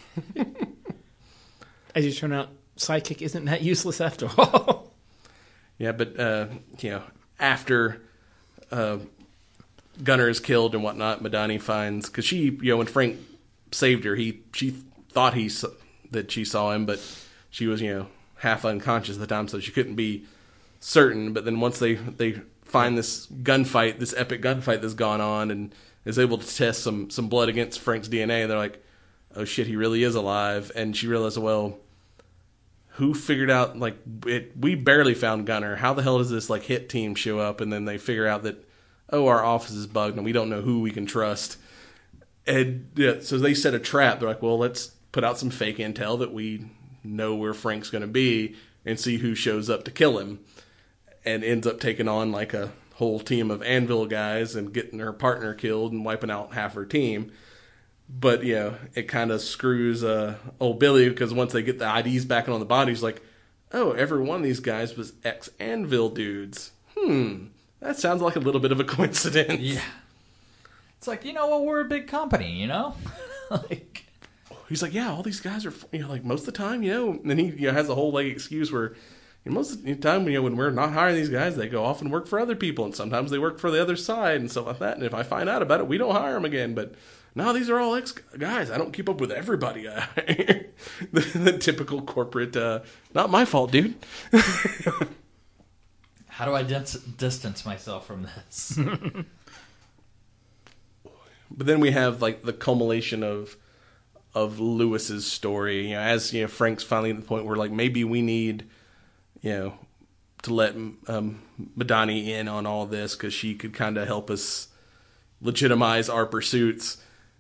As you turn out, sidekick isn't that useless after all. Yeah, but uh, you know, after uh, Gunner is killed and whatnot, Madani finds, because she, you know, when Frank saved her, he she thought he that she saw him, but she was, you know, half unconscious at the time, so she couldn't be certain. But then once they they find this gunfight, this epic gunfight that's gone on, and is able to test some some blood against Frank's D N A, they're like, oh shit, he really is alive. And she realized, well, who figured out, like, it, we barely found Gunner. How the hell does this, like, hit team show up? And then they figure out that, oh, our office is bugged and we don't know who we can trust. And yeah, so they set a trap. They're like, well, let's put out some fake intel that we know where Frank's going to be and see who shows up to kill him. And ends up taking on, like, a whole team of Anvil guys and getting her partner killed and wiping out half her team. But, you know, it kind of screws uh, old Billy, because once they get the I Ds back on the bodies, like, oh, every one of these guys was ex-Anvil dudes. Hmm, that sounds like a little bit of a coincidence. Yeah. It's like, you know, well, we're a big company, you know? like, He's like, yeah, all these guys are, you know, like, most of the time, you know, and then he, you know, has a whole, like, excuse where, you know, most of the time, you know, when we're not hiring these guys, they go off and work for other people, and sometimes they work for the other side and stuff like that, and if I find out about it, we don't hire them again, but... No, these are all ex-guys. I don't keep up with everybody. the, the typical corporate, uh, not my fault, dude. How do I dis- distance myself from this? But then we have, like, the culmination of of Lewis's story. You know, as, you know, Frank's finally at the point where, like, maybe we need, you know, to let um, Madani in on all this because she could kind of help us legitimize our pursuits.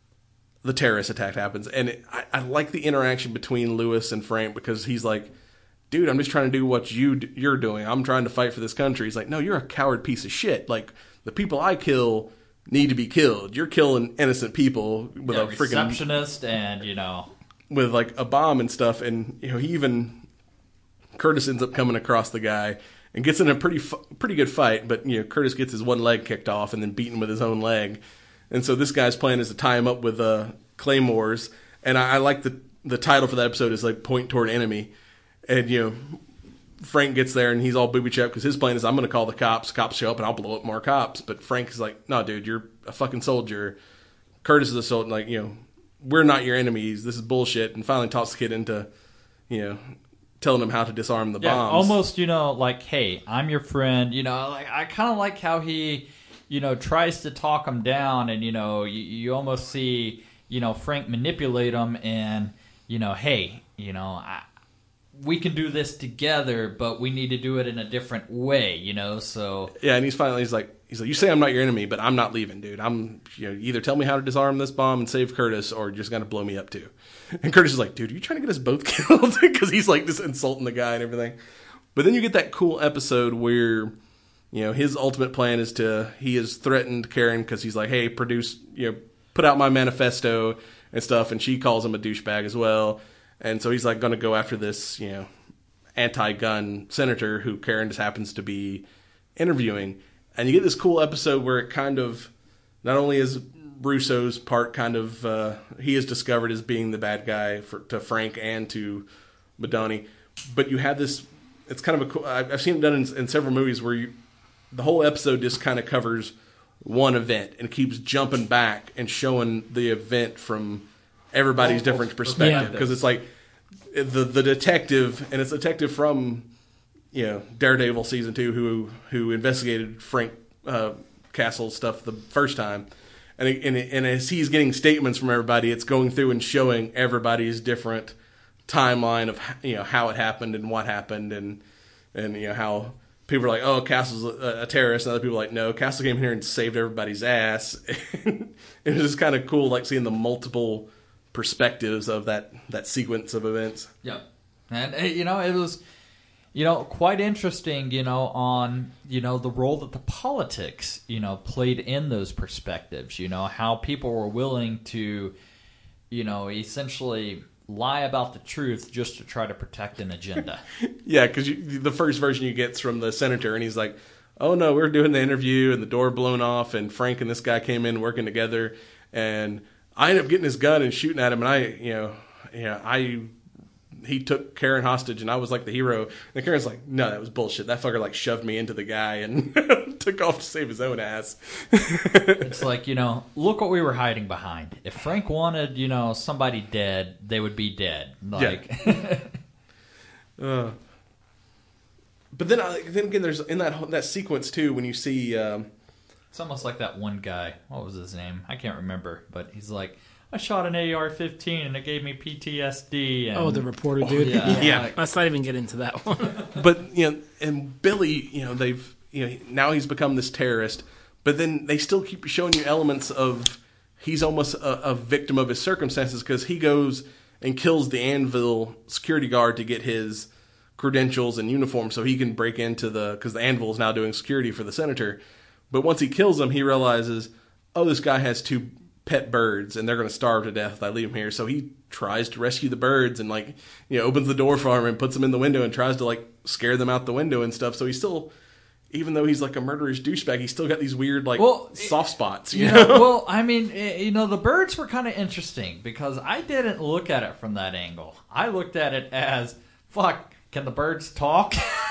The terrorist attack happens, and it, I, I like the interaction between Lewis and Frank, because he's like, dude, I'm just trying to do what you, you're doing. I'm trying to fight for this country. He's like, no, you're a coward piece of shit. Like, the people I kill need to be killed. You're killing innocent people with yeah, a freaking... receptionist and, you know... With, like, a bomb and stuff, and, you know, he even... Curtis ends up coming across the guy and gets in a pretty pretty good fight, but, you know, Curtis gets his one leg kicked off and then beaten with his own leg. And so this guy's plan is to tie him up with uh, claymores. And I, I like the the title for that episode is like Point Toward Enemy. And, you know, Frank gets there and he's all booby-trapped because his plan is, I'm going to call the cops. Cops show up and I'll blow up more cops. But Frank is like, no, dude, you're a fucking soldier. Curtis is a soldier. Like, you know, we're not your enemies. This is bullshit. And finally talks the kid into, you know, telling him how to disarm the yeah, bombs. Almost, you know, like, hey, I'm your friend. You know, like I kind of like how he... you know, tries to talk him down, and, you know, you, you almost see, you know, Frank manipulate him and, you know, hey, you know, I, we can do this together, but we need to do it in a different way, you know, so. Yeah, and he's finally, he's like, he's like, you say I'm not your enemy, but I'm not leaving, dude. I'm, you know, either tell me how to disarm this bomb and save Curtis, or you're just going to blow me up too. And Curtis is like, dude, are you trying to get us both killed? Because he's like just insulting the guy and everything. But then you get that cool episode where... You know, his ultimate plan is to, he has threatened Karen because he's like, hey, produce, you know, put out my manifesto and stuff. And she calls him a douchebag as well. And so he's like going to go after this, you know, anti-gun senator who Karen just happens to be interviewing. And you get this cool episode where it kind of, not only is Russo's part kind of, uh, he is discovered as being the bad guy for, to Frank and to Madani. But you have this, it's kind of a cool, I've seen it done in, in several movies where you, the whole episode just kind of covers one event and keeps jumping back and showing the event from everybody's oh, different perspective. Because yeah, it's like the the detective, and it's a detective from, you know, Daredevil season two who who investigated Frank uh, Castle stuff the first time. And, it, and, it, and as he's getting statements from everybody, it's going through and showing everybody's different timeline of, you know, how it happened and what happened, and and you know how people are like, oh, Castle's a, a terrorist, and other people are like, no, Castle came here and saved everybody's ass. It was just kind of cool, like seeing the multiple perspectives of that that sequence of events. Yep, and you know, it was, you know, quite interesting, you know, on, you know, the role that the politics, you know, played in those perspectives. You know, how people were willing to, you know, essentially lie about the truth just to try to protect an agenda. Yeah, because the first version you get's from the senator, and he's like, oh no, we were doing the interview and the door blown off, and Frank and this guy came in working together, and I ended up getting his gun and shooting at him, and I, you know, yeah, I he took Karen hostage and I was like the hero. And Karen's like, no, that was bullshit. That fucker like shoved me into the guy and took off to save his own ass. It's like, you know, look what we were hiding behind. If Frank wanted, you know, somebody dead, they would be dead. Like, yeah. uh, but then, uh, then again, there's in that that sequence too when you see. Um, it's almost like that one guy. What was his name? I can't remember. But he's like, I shot an A R fifteen and it gave me P T S D. And, oh, the reporter dude. yeah, yeah. yeah. Like, let's not even get into that one. But you know, and Billy, you know, they've you know now he's become this terrorist. But then they still keep showing you elements of he's almost a, a victim of his circumstances because he goes and kills the Anvil security guard to get his credentials and uniform so he can break into the because the Anvil is now doing security for the senator. But once he kills him, he realizes, oh, this guy has two pet birds and they're going to starve to death if I leave him here. So he tries to rescue the birds and like you know opens the door for him and puts them in the window and tries to like scare them out the window and stuff. So he's still, even though he's like a murderous douchebag, he's still got these weird like well, soft spots. You, you know? know? Well, I mean, you know, the birds were kind of interesting because I didn't look at it from that angle. I looked at it as, fuck, can the birds talk?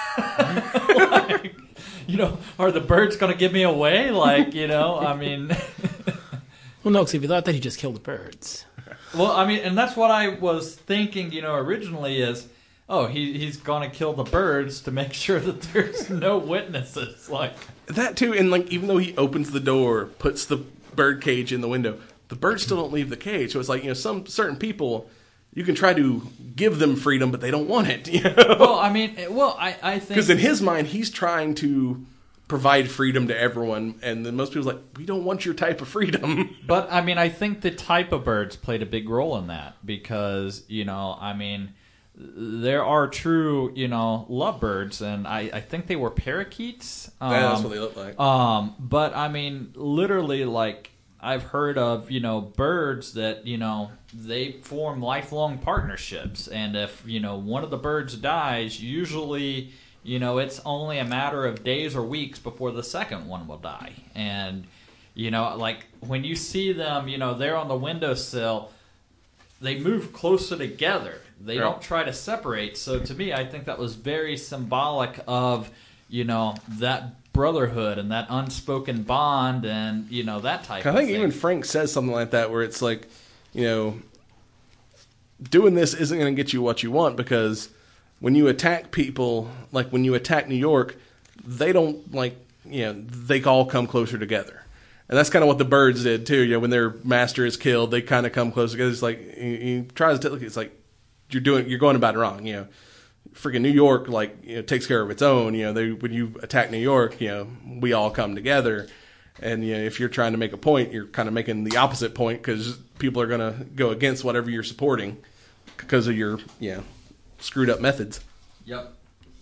Like, you know, are the birds going to give me away? Like, you know, I mean... Well, no, because if you thought that he just killed the birds. Well, I mean, and that's what I was thinking, you know, originally is, oh, he he's going to kill the birds to make sure that there's no witnesses. Like that too, and like even though he opens the door, puts the bird cage in the window, the birds still don't leave the cage. So it's like, you know, some certain people, you can try to give them freedom, but they don't want it. You know? Well, I mean, well, I, I think... Because in his mind, he's trying to provide freedom to everyone, and then most people's like, we don't want your type of freedom. But, I mean, I think the type of birds played a big role in that, because, you know, I mean, there are true, you know, lovebirds, and I, I think they were parakeets. Um, yeah, that's what they look like. Um, but, I mean, literally, like, I've heard of, you know, birds that, you know, they form lifelong partnerships, and if, you know, one of the birds dies, usually... You know, it's only a matter of days or weeks before the second one will die. And, you know, like, when you see them, you know, they're on the windowsill, they move closer together. They right. don't try to separate. So, to me, I think that was very symbolic of, you know, that brotherhood and that unspoken bond and, you know, that type I of think thing. even Frank says something like that where it's like, you know, doing this isn't going to get you what you want because... When you attack people, like when you attack New York, they don't like, you know, they all come closer together. And that's kind of what the birds did too. You know, when their master is killed, they kind of come closer together. It's like, he, he tries to, it's like, you're doing, you're going about it wrong. You know, freaking New York, like, you know, takes care of its own. You know, they, when you attack New York, you know, we all come together. And, you know, if you're trying to make a point, you're kind of making the opposite point because people are going to go against whatever you're supporting because of your, you know, screwed up methods. Yep.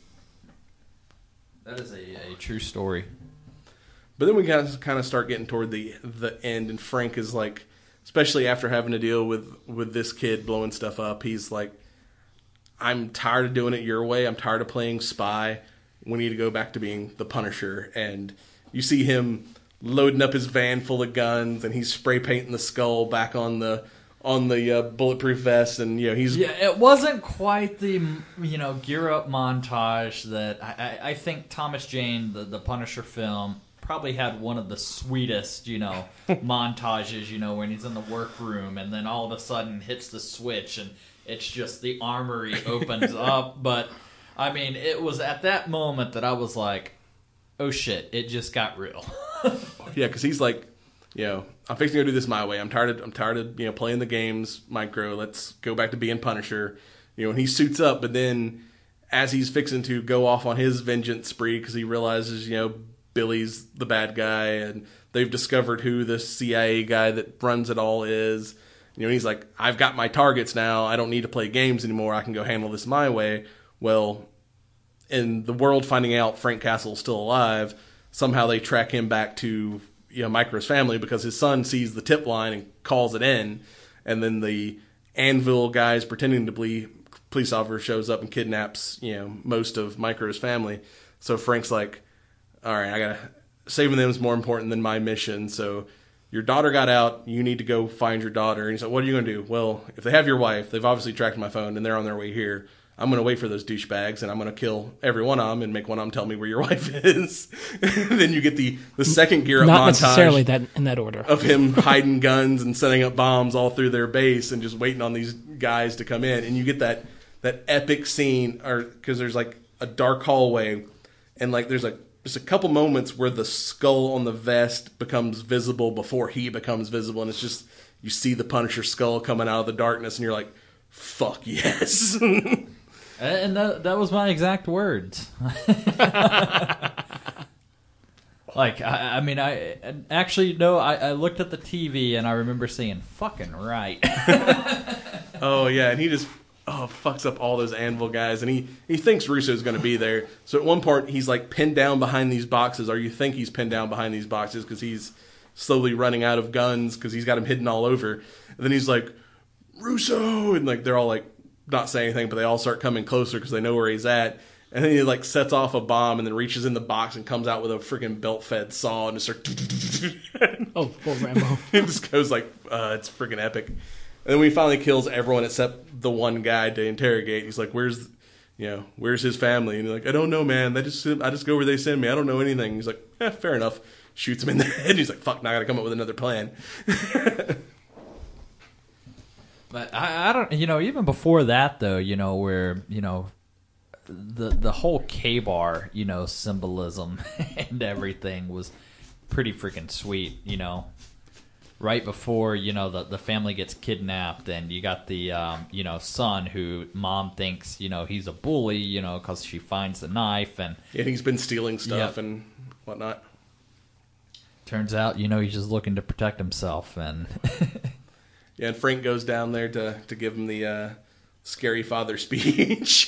That is a, a true story. But then we guys kind of start getting toward the the end, and Frank is like, especially after having to deal with, with this kid blowing stuff up, he's like, I'm tired of doing it your way. I'm tired of playing spy. We need to go back to being the Punisher. And you see him loading up his van full of guns, and he's spray painting the skull back on the on the uh, bulletproof vest, and you know he's yeah. It wasn't quite the you know gear up montage that I, I, I think Thomas Jane, the the Punisher film, probably had one of the sweetest you know montages. You know when he's in the workroom, and then all of a sudden hits the switch, and it's just the armory opens up. But I mean, it was at that moment that I was like, "Oh shit! It just got real." Yeah, because he's like, you know, I'm fixing to do this my way. I'm tired of, I'm tired of, you know, playing the games, Micro. Let's go back to being Punisher. You know, and he suits up, but then as he's fixing to go off on his vengeance spree because he realizes, you know, Billy's the bad guy and they've discovered who the C I A guy that runs it all is. You know, and he's like, I've got my targets now. I don't need to play games anymore. I can go handle this my way. Well, in the world finding out Frank Castle's still alive, somehow they track him back to, you know, Micro's family because his son sees the tip line and calls it in. And then the Anvil guys pretending to be police officer shows up and kidnaps, you know, most of Micro's family. So Frank's like, all right, I gotta, saving them is more important than my mission. So your daughter got out. You need to go find your daughter. And he's like, what are you going to do? Well, if they have your wife, they've obviously tracked my phone and they're on their way here. I'm going to wait for those douchebags and I'm going to kill every one of them and make one of them tell me where your wife is. Then you get the, the second gear up Not montage. necessarily that in that order. Of him hiding guns and setting up bombs all through their base and just waiting on these guys to come in. And you get that, that epic scene, or because there's like a dark hallway and like there's like just a couple moments where the skull on the vest becomes visible before he becomes visible. And it's just, you see the Punisher skull coming out of the darkness and you're like, fuck yes. And that, that was my exact words. Like, I, I mean, I actually, no, I, I looked at the T V and I remember saying, fucking right. Oh, yeah, and he just, oh, fucks up all those Anvil guys, and he, he thinks Russo's going to be there. So at one part, he's, like, pinned down behind these boxes, or you think he's pinned down behind these boxes because he's slowly running out of guns because he's got them hidden all over. And then he's like, Russo! And, like, they're all, like, not saying anything, but they all start coming closer because they know where he's at. And then he like sets off a bomb and then reaches in the box and comes out with a freaking belt-fed saw and just starts. Oh, poor Rambo! It just goes like uh, it's freaking epic. And then when he finally kills everyone except the one guy to interrogate, he's like, "Where's, you know, where's his family?" And he's like, "I don't know, man. They just I just go where they send me. I don't know anything." He's like, "Eh, fair enough." Shoots him in the head. He's like, "Fuck! Now I got to come up with another plan." But I, I don't, you know, even before that though, you know, where, you know, the the whole K-Bar, you know, symbolism and everything was pretty freaking sweet, you know. Right before, you know, the the family gets kidnapped and you got the, um, you know, son who mom thinks, you know, he's a bully, you know, because she finds the knife and... Yeah, he's been stealing stuff Yep. and whatnot. Turns out, you know, he's just looking to protect himself and... Yeah, and Frank goes down there to, to give him the uh, scary father speech.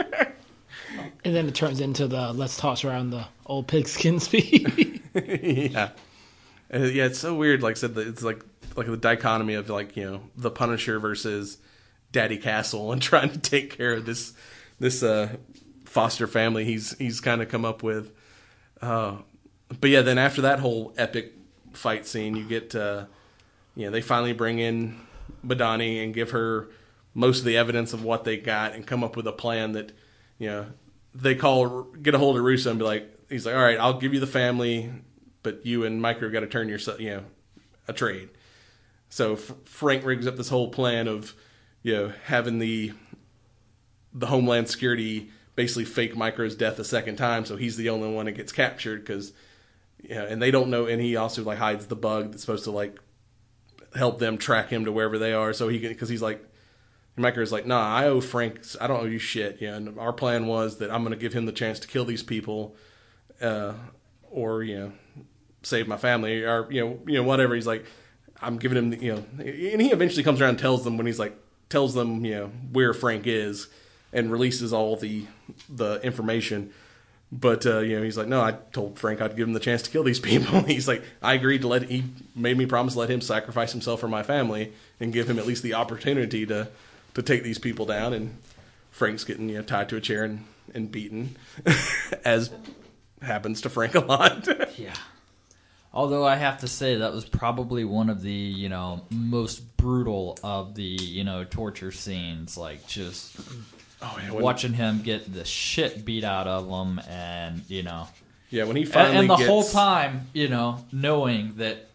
And then it turns into the let's toss around the old pigskin speech. Yeah. Uh, yeah, it's so weird. Like I said, it's like like the dichotomy of like, you know, the Punisher versus Daddy Castle and trying to take care of this this uh, foster family he's he's kind of come up with. Uh, but yeah, then after that whole epic fight scene, you get, uh, you know, they finally bring in Madani and give her most of the evidence of what they got and come up with a plan that, you know, they call, get a hold of Russo and be like, he's like, all right, I'll give you the family, but you and Micro got to turn your, you know, a trade. So F- Frank rigs up this whole plan of, you know, having the the Homeland Security basically fake Micro's death a second time, so he's the only one that gets captured because, you know, and they don't know, and he also like hides the bug that's supposed to like help them track him to wherever they are. So he, because he's like, Micro's like, nah, I owe Frank, I don't owe you shit. Yeah, and our plan was that I'm going to give him the chance to kill these people, uh, or you know, save my family, or you know, you know, whatever. He's like, I'm giving him, the, you know, and he eventually comes around and tells them when he's like, tells them, you know, where Frank is and releases all the the information. But, uh, you know, he's like, no, I told Frank I'd give him the chance to kill these people. He's like, I agreed to let, he made me promise to let him sacrifice himself for my family and give him at least the opportunity to, to take these people down. And Frank's getting, you know, tied to a chair and, and beaten, as happens to Frank a lot. Yeah. Although I have to say that was probably one of the, you know, most brutal of the, you know, torture scenes. Like, just oh, yeah, when, watching him get the shit beat out of him and, you know. Yeah, when he And, finally and the gets... whole time, you know, knowing that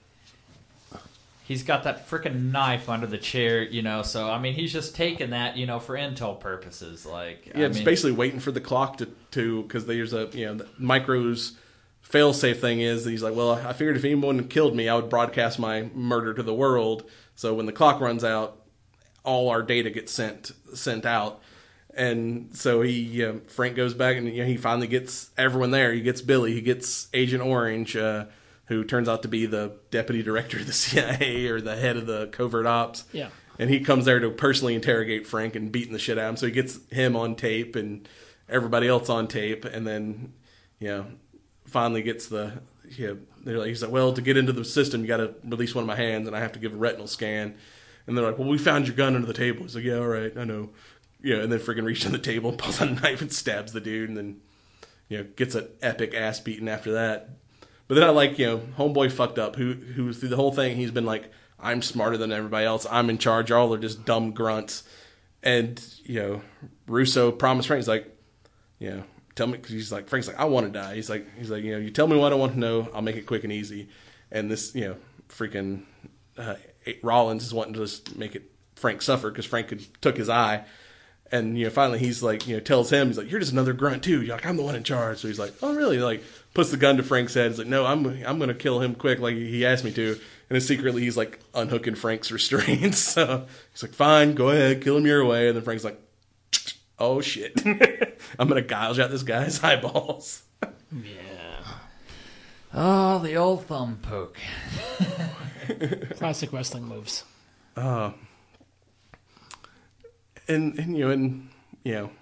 he's got that freaking knife under the chair, you know. So, I mean, he's just taking that, you know, for intel purposes. Like, Yeah, I it's mean, basically waiting for the clock to, to because there's a, you know, the Micro's fail-safe thing is that he's like, well, I figured if anyone killed me, I would broadcast my murder to the world. So when the clock runs out, all our data gets sent sent out. And so he, uh, Frank goes back and, you know, he finally gets everyone there. He gets Billy. He gets Agent Orange, uh, who turns out to be the deputy director of the C I A or the head of the covert ops. Yeah. And he comes there to personally interrogate Frank and beating the shit out of him. So he gets him on tape and everybody else on tape. And then, you know, finally gets the, you know, they're like, he's like, well, to get into the system, you got to release one of my hands and I have to give a retinal scan. And they're like, well, we found your gun under the table. He's like, yeah, all right, I know. You know, and then freaking reaches on the table and pulls out a knife and stabs the dude and then, you know, gets an epic ass beating after that. But then I like, you know, homeboy fucked up, who who through the whole thing, he's been like, I'm smarter than everybody else. I'm in charge. Y'all are just dumb grunts. And, you know, Russo promised Frank, he's like, you know, tell me, because he's like, Frank's like, I want to die. He's like, he's like, you know, you tell me what I want to know. I'll make it quick and easy. And this, you know, freaking uh, Rollins is wanting to just make it Frank suffer because Frank had, took his eye. And, you know, finally he's like, you know, tells him, he's like, you're just another grunt too. You're like, I'm the one in charge. So he's like, oh, really? Like, puts the gun to Frank's head. He's like, no, I'm I'm going to kill him quick like he asked me to. And then secretly he's like unhooking Frank's restraints. So he's like, fine, go ahead, kill him your way. And then Frank's like, oh, shit. I'm going to gouge out this guy's eyeballs. Yeah. Oh, the old thumb poke. Classic wrestling moves. Uh, and, and, you know, and, you know,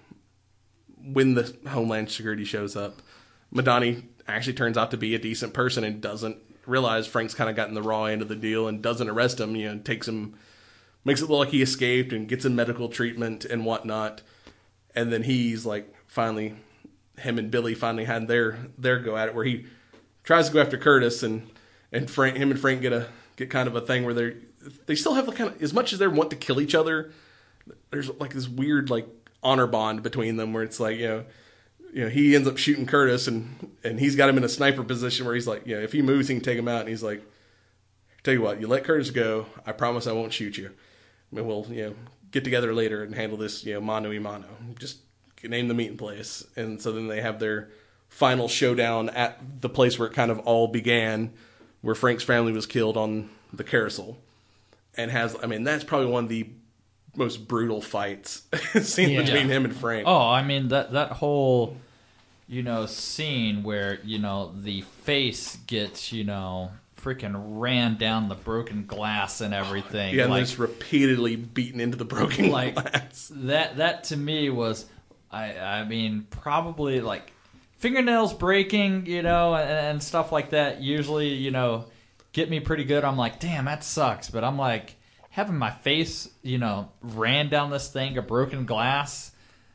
when the Homeland Security shows up, Madani actually turns out to be a decent person and doesn't realize Frank's kind of gotten the raw end of the deal and doesn't arrest him, you know, takes him, makes it look like he escaped and gets him medical treatment and whatnot. And then he's like, finally, him and Billy finally had their, their go at it where he tries to go after Curtis and, and Frank, him and Frank get a, get kind of a thing where they're, they still have kind of, as much as they want to kill each other, there's like this weird like honor bond between them where it's like, you know, you know, he ends up shooting Curtis and, and he's got him in a sniper position where he's like, you know, if he moves, he can take him out. And he's like, tell you what, you let Curtis go. I promise I won't shoot you. I mean, we'll, you know, get together later and handle this, you know, mano y mano. Just name the meeting place. And so then they have their final showdown at the place where it kind of all began, where Frank's family was killed on the carousel. And has, I mean, that's probably one of the most brutal fights seen Yeah. between him and Frank. Oh, I mean, that, that whole, you know, scene where, you know, the face gets, you know, freaking ran down the broken glass and everything. Yeah, and like, just repeatedly beaten into the broken like glass. that that to me was, I I mean, probably like fingernails breaking, you know, and, and stuff like that. Usually, you know, get me pretty good. I'm like, damn, that sucks. But I'm like, having my face, you know, ran down this thing of broken glass,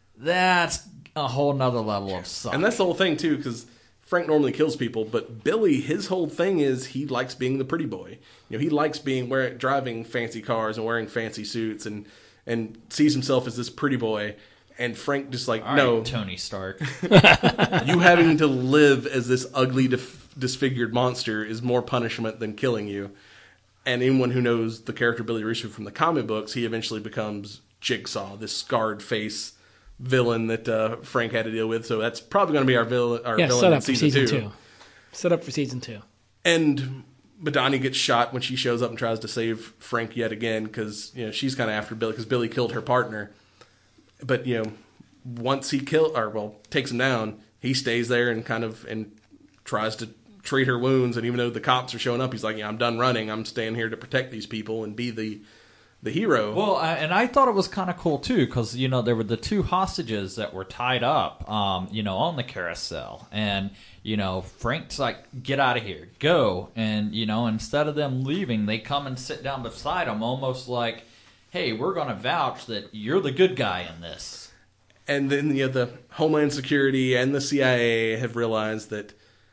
that's a whole nother level of suck. And that's the whole thing, too, because Frank normally kills people, but Billy, his whole thing is he likes being the pretty boy. You know, he likes being wearing, driving fancy cars and wearing fancy suits and, and sees himself as this pretty boy. And Frank just like, All no. right, Tony Stark. You having to live as this ugly, dif- disfigured monster is more punishment than killing you. And anyone who knows the character Billy Russo from the comic books, he eventually becomes Jigsaw, this scarred face villain that uh, Frank had to deal with. So that's probably going to be our, vill- our Yeah, villain set in up for season, season two. two. Set up for season two. And Madani gets shot when she shows up and tries to save Frank yet again because, you know, she's kind of after Billy because Billy killed her partner. But, you know, once he kill or well takes him down, he stays there and kind of and tries to treat her wounds. And even though the cops are showing up, he's like, yeah, I'm done running. I'm staying here to protect these people and be the the hero. Well, I, and I thought it was kind of cool too, because you know there were the two hostages that were tied up, um, you know, on the carousel, and you know Frank's like, "Get out of here, go!" And you know, instead of them leaving, they come and sit down beside him, almost like, "Hey, we're going to vouch that you're the good guy in this." And then, you know, the Homeland Security and the C I A have realized that,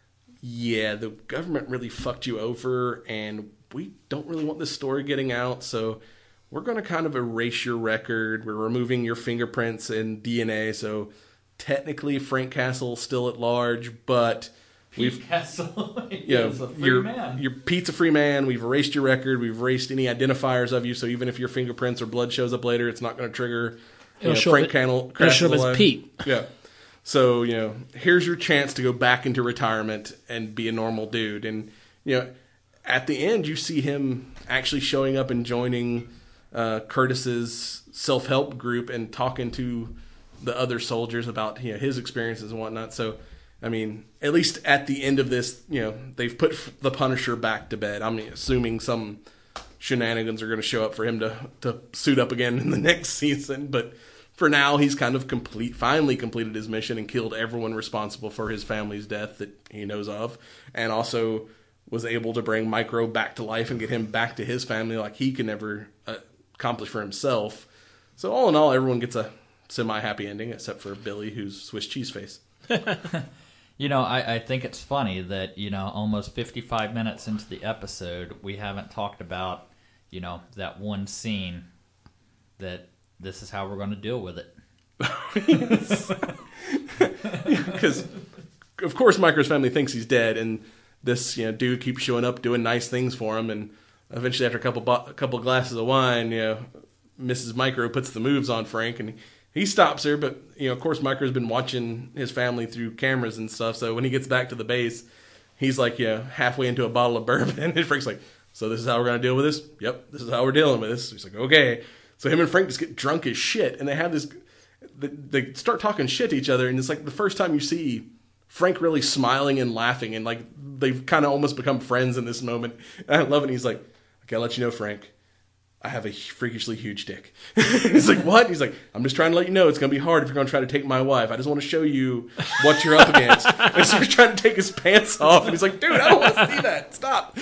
yeah, the government really fucked you over, and we don't really want this story getting out, so we're going to kind of erase your record. We're removing your fingerprints and D N A, so technically Frank Castle's still at large, but we've Pete Castle you know, is a free you're, man. you're pizza free man. We've erased your record. We've erased any identifiers of you, so even if your fingerprints or blood shows up later, it's not going to trigger you know, It'll show Frank it- Cannell. it'll show up as Pete. Yeah. So, you know, here's your chance to go back into retirement and be a normal dude. And, you know, at the end, you see him actually showing up and joining uh, Curtis's self-help group and talking to the other soldiers about, you know, his experiences and whatnot. So, I mean, at least at the end of this, you know, they've put the Punisher back to bed. I'm assuming some shenanigans are going to show up for him to, to suit up again in the next season. But for now, he's kind of complete, finally completed his mission and killed everyone responsible for his family's death that he knows of. And also was able to bring Micro back to life and get him back to his family like he could never uh, accomplish for himself. So all in all, everyone gets a semi-happy ending except for Billy, who's Swiss cheese face. You know, I, I think it's funny that, you know, almost fifty-five minutes into the episode, we haven't talked about, you know, that one scene that this is how we're going to deal with it. Because, of course, Micro's family thinks he's dead, and this you know dude keeps showing up doing nice things for him, and eventually, after a couple bo- a couple glasses of wine, you know, Missus Micro puts the moves on Frank, and he stops her. But you know, of course, Micro's been watching his family through cameras and stuff. So when he gets back to the base, he's like, you know, halfway into a bottle of bourbon, and Frank's like, "So this is how we're gonna deal with this? Yep, this is how we're dealing with this." He's like, "Okay." So him and Frank just get drunk as shit, and they have this. They start talking shit to each other, and it's like the first time you see Frank really smiling and laughing, and like they've kind of almost become friends in this moment. And I love it. He's like, "I gotta let you know, Frank, I have a freakishly huge dick." He's like, "What?" He's like, "I'm just trying to let you know it's gonna be hard if you're gonna try to take my wife. I just want to show you what you're up against." And so he's trying to take his pants off, and he's like, "Dude, I don't want to see that. Stop."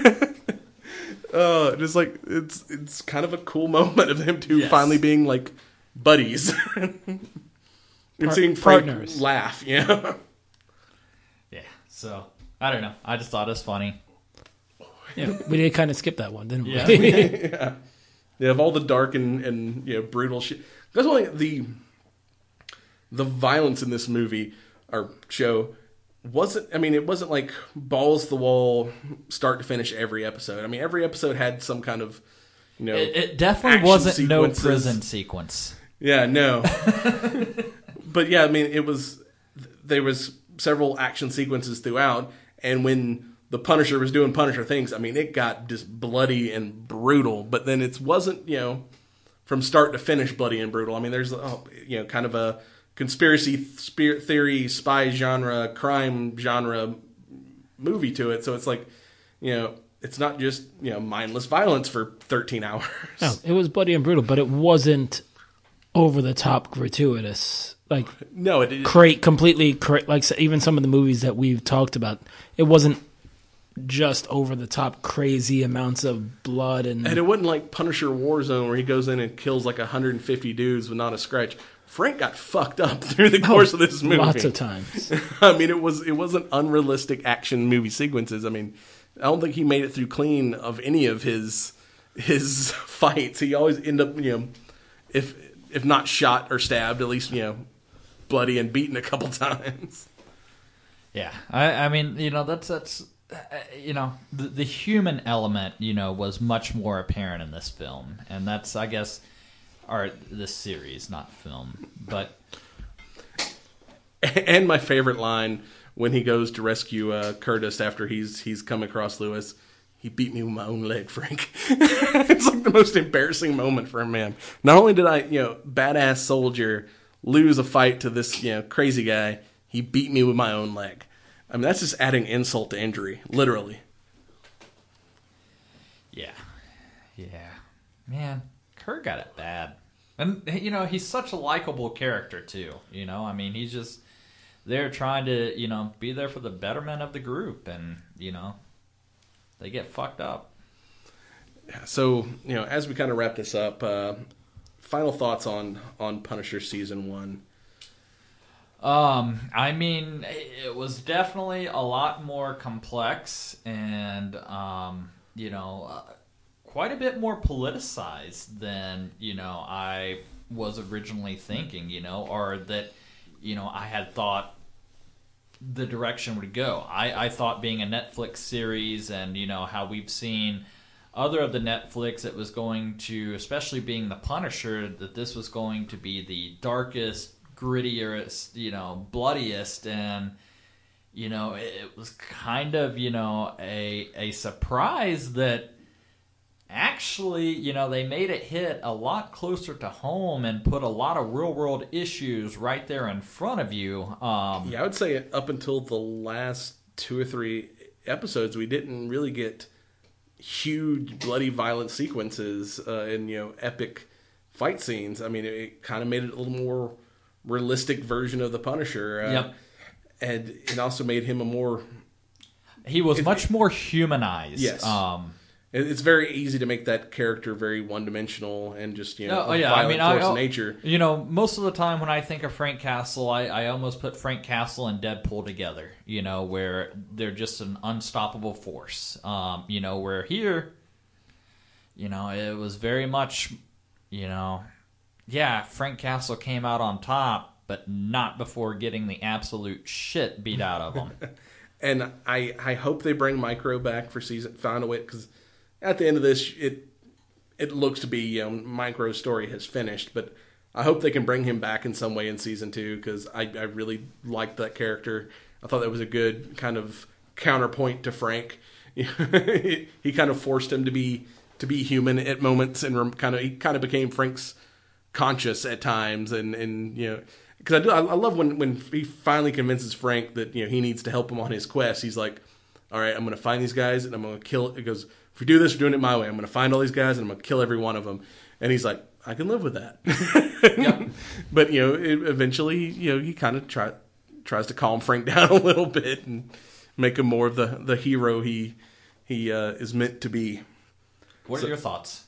uh, it's like it's it's kind of a cool moment of them two Yes. finally being like buddies. And Par- seeing Frank partners. laugh, you know? Yeah, so, I don't know. I just thought it was funny. Yeah, we did kind of skip that one, didn't we? Yeah. Yeah. They have all the dark and, and you know brutal shit. That's why the the violence in this movie or show wasn't. I mean, it wasn't like balls to the wall, start to finish every episode. I mean, every episode had some kind of you know. It, it definitely action wasn't no sequences. prison sequence. Yeah, no. But yeah, I mean, it was. There was several action sequences throughout, and when the Punisher was doing Punisher things, I mean, it got just bloody and brutal. But then it wasn't, you know, from start to finish bloody and brutal. I mean, there's, oh, you know, kind of a conspiracy th- theory, spy genre, crime genre movie to it. So it's like, you know, it's not just, you know, mindless violence for thirteen hours. No, it was bloody and brutal, but it wasn't over the top gratuitous. Like No, it, it cra- completely cra- like so even some of the movies that we've talked about, it wasn't just over the top crazy amounts of blood and And it wasn't like Punisher Warzone where he goes in and kills like one hundred fifty dudes with not a scratch. Frank got fucked up through the course of this movie. lots of times. I mean, it was it wasn't unrealistic action movie sequences. I mean, I don't think he made it through clean of any of his his fights. He always end up, you know, if if not shot or stabbed, at least, you know, bloody and beaten a couple times. Yeah, I, I mean, you know, that's that's uh, you know, the, the human element, you know, was much more apparent in this film, and that's, I guess, or this series, not film, but And my favorite line when he goes to rescue uh, Curtis after he's he's come across Lewis. He beat me with my own leg, Frank. It's like the most embarrassing moment for a man. Not only did I, you know, badass soldier lose a fight to this, you know, crazy guy, he beat me with my own leg. I mean, that's just adding insult to injury, literally. yeah, yeah, man, Kurt got it bad, and you know, he's such a likable character too. You know, I mean, he's just there trying to, you know, be there for the betterment of the group, and you know, they get fucked up. So, you know, as we kind of wrap this up, uh, final thoughts on, on Punisher Season one. Um, I mean, it was definitely a lot more complex and, um, you know, uh, quite a bit more politicized than, you know, I was originally thinking, you know, or that, you know, I had thought the direction would go. I, I thought being a Netflix series and, you know, how we've seen other of the Netflix, it was going to, especially being the Punisher, that this was going to be the darkest, grittiest, you know, bloodiest, and you know, it, it was kind of, you know, a a surprise that actually, you know, they made it hit a lot closer to home and put a lot of real world issues right there in front of you. Um, Yeah, I would say up until the last two or three episodes, we didn't really get huge, bloody, violent sequences uh, and, you know, epic fight scenes. I mean, it, it kind of made it a little more realistic version of the Punisher. Uh, Yep. And it also made him a more... he was If- much more humanized. Yes. Um, it- it's very easy to make that character very one dimensional and just you know Oh a yeah, I violent mean, force I, of nature. You know, most of the time when I think of Frank Castle, I, I almost put Frank Castle and Deadpool together. You know, where they're just an unstoppable force. Um, you know, where here, you know, it was very much, you know, yeah, Frank Castle came out on top, but not before getting the absolute shit beat out of him. And I, I hope they bring Micro back for season find a way because at the end of this it it looks to be you know Micro's story has finished, but I hope they can bring him back in some way in season two because I, I really liked that character. I thought that was a good kind of counterpoint to Frank. he, he kind of forced him to be to be human at moments and kind of he kind of became Frank's conscious at times and and you know. Because I do, I love when, when he finally convinces Frank that you know he needs to help him on his quest. He's like, "All right, I'm going to find these guys and I'm going to kill." It goes, "If we do this, we're doing it my way. I'm going to find all these guys and I'm going to kill every one of them." And he's like, "I can live with that." Yep. But you know, it, eventually, you know, he kind of try, tries to calm Frank down a little bit and make him more of the, the hero he he uh, is meant to be. What are So- your thoughts?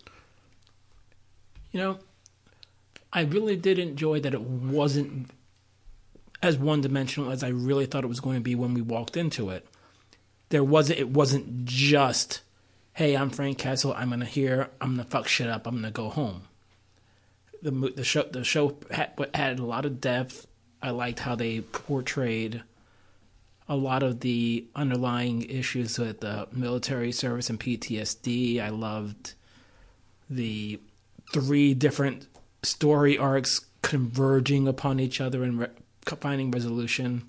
You know, I really did enjoy that it wasn't as one-dimensional as I really thought it was going to be when we walked into it. There wasn't. It wasn't just, "Hey, I'm Frank Castle. I'm gonna here. I'm gonna fuck shit up. I'm gonna go home." The mo- the show the show had, had a lot of depth. I liked how they portrayed a lot of the underlying issues with the military service and P T S D. I loved the three different story arcs converging upon each other and re- finding resolution.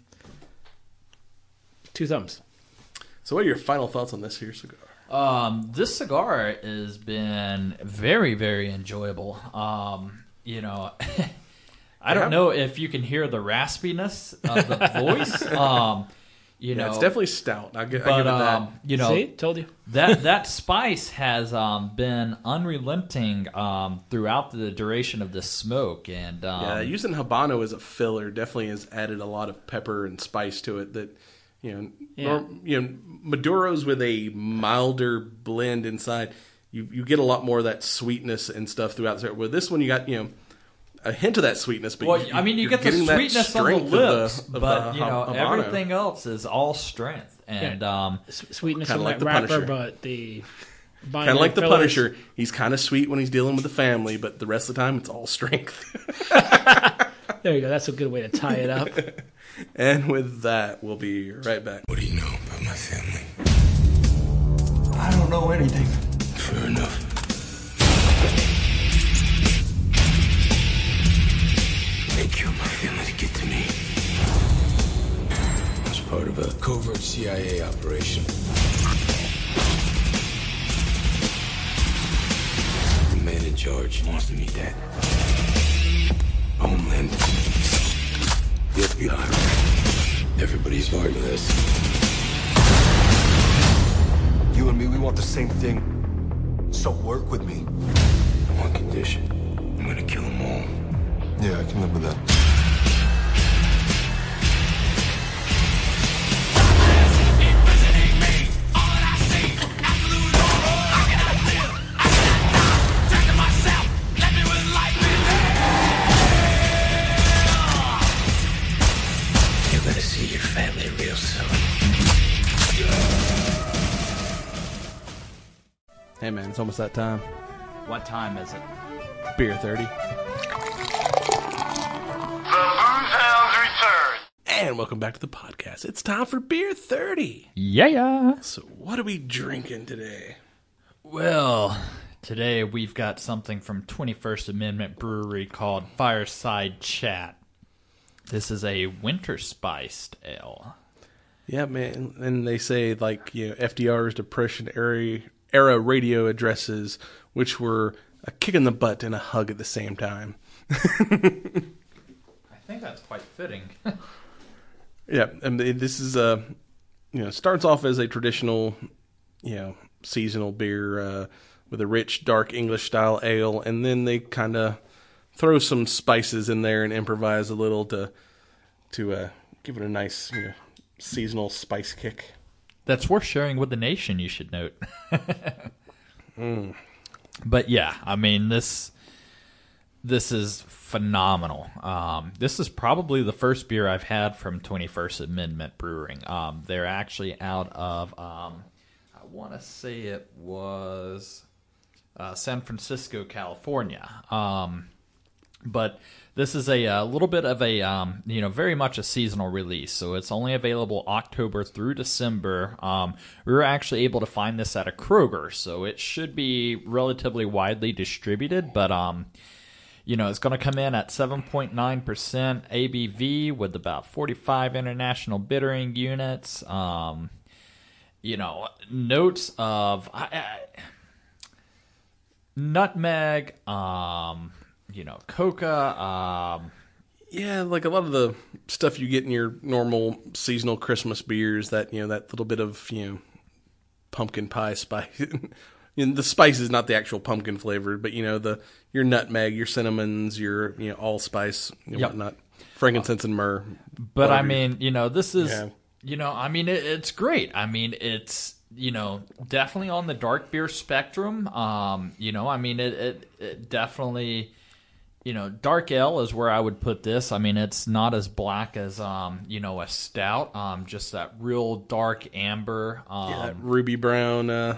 Two thumbs. So, what are your final thoughts on this here cigar? Um, this cigar has been very, very enjoyable. Um, you know, I don't know if you can hear the raspiness of the voice. Um, you Yeah, know, it's definitely stout. I give, I but give it that. um, you know, See? Told you. that that spice has um, been unrelenting um, throughout the duration of this smoke, and um, Yeah, using Habano as a filler definitely has added a lot of pepper and spice to it. That you know, Yeah. norm, you know, Maduros with a milder blend inside, you you get a lot more of that sweetness and stuff throughout. So with this one, you got you know a hint of that sweetness, but well, you, I mean, you you're get the getting that sweetness on the strength of lips, of but the you know Habano. everything else is all strength, and um, S- sweetness Kinda from like that the wrapper, Punisher. but the Kind of like the Punisher. He's kind of sweet when he's dealing with the family, but the rest of the time, it's all strength. There you go. That's a good way to tie it up. And with that, we'll be right back. What do you know about my family? I don't know anything. Fair enough. They killed my family to get to me. I was part of a covert C I A operation. The man in charge wants to meet that. Homeland. The F B I. Everybody's part of this. You and me, we want the same thing. So work with me. One condition. I'm gonna kill them all. Yeah, I can live with that. You're gonna see your family real soon. Hey man, it's almost that time. what time is it? Beer thirty. And welcome back to the podcast. It's time for Beer thirty. Yeah. So what are we drinking today? Well, today we've got something from twenty-first Amendment Brewery called Fireside Chat. This is a winter spiced ale. Yeah, man. And they say, like, you know, F D R's Depression era, era radio addresses, which were a kick in the butt and a hug at the same time. I think that's quite fitting. Yeah, and this is a, you know, starts off as a traditional, you know, seasonal beer uh, with a rich, dark English style ale, and then they kind of throw some spices in there and improvise a little to to uh, give it a nice, you know, seasonal spice kick. that's worth sharing with the nation, you should note. mm. But yeah, I mean, this this is phenomenal. Um, this is probably the first beer I've had from twenty-first Amendment Brewing. Um, they're actually out of, um, I want to say it was uh, San Francisco, California. Um, but this is a, a little bit of a, um, you know, very much a seasonal release. So it's only available October through December. Um, we were actually able to find this at a Kroger, so it should be relatively widely distributed. But, um, you know, it's going to come in at seven point nine percent A B V with about forty-five international bittering units. Um, you know, notes of I, I, nutmeg, um... you know, coca. Um, yeah, like a lot of the stuff you get in your normal seasonal Christmas beers, that, you know, that little bit of, you know, pumpkin pie spice. And the spice is not the actual pumpkin flavor, but, you know, the your nutmeg, your cinnamons, your, you know, allspice and yep. whatnot, frankincense and myrrh. But, whatever. I mean, you know, this is, yeah. you know, I mean, it, it's great. I mean, it's, you know, definitely on the dark beer spectrum. Um, you know, I mean, it, it, it definitely... You know, dark ale is where I would put this. I mean, it's not as black as, um, you know, a stout. Um, just that real dark amber. Um, Yeah, that ruby brown, uh,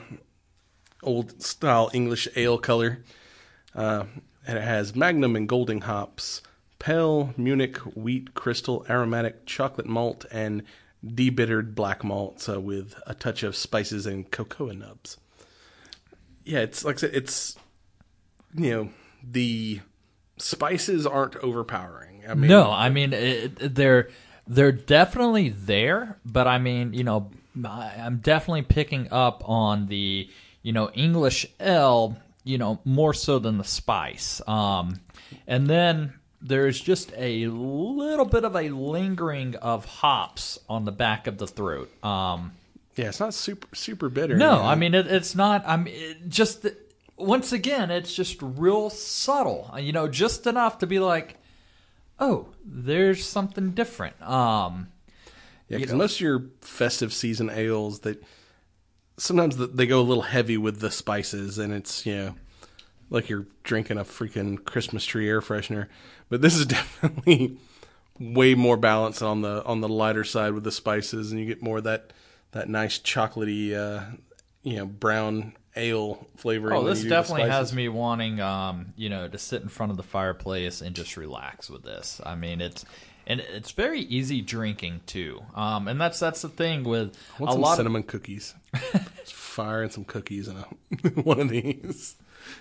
old style English ale color. Uh, and it has Magnum and Golding hops, pale Munich wheat crystal aromatic chocolate malt, and debittered black malts uh, with a touch of spices and cocoa nubs. Yeah, it's like I said, it's, you know, the spices aren't overpowering. I mean, no, I mean it, it, they're they're definitely there, but I mean, you know, I, I'm definitely picking up on the, you know, English ale, you know, more so than the spice. Um, and then there's just a little bit of a lingering of hops on the back of the throat. Um, yeah, it's not super super bitter. no, you know? I mean it, it's not. I mean it just. The, Once again, it's just real subtle, you know, just enough to be like, oh, there's something different. Um, yeah, because most of your festive season ales, that sometimes they go a little heavy with the spices, and it's, you know, like you're drinking a freaking Christmas tree air freshener. But this is definitely way more balanced on the on the lighter side with the spices, and you get more of that that nice chocolatey, uh, you know, brown ale flavoring. oh, this definitely has has me wanting, um, you know, to sit in front of the fireplace and just relax with this. I mean, it's and it's very easy drinking too. Um, and that's that's the thing with I want a some lot cinnamon cookies. Just fire and some cookies in a, one of these.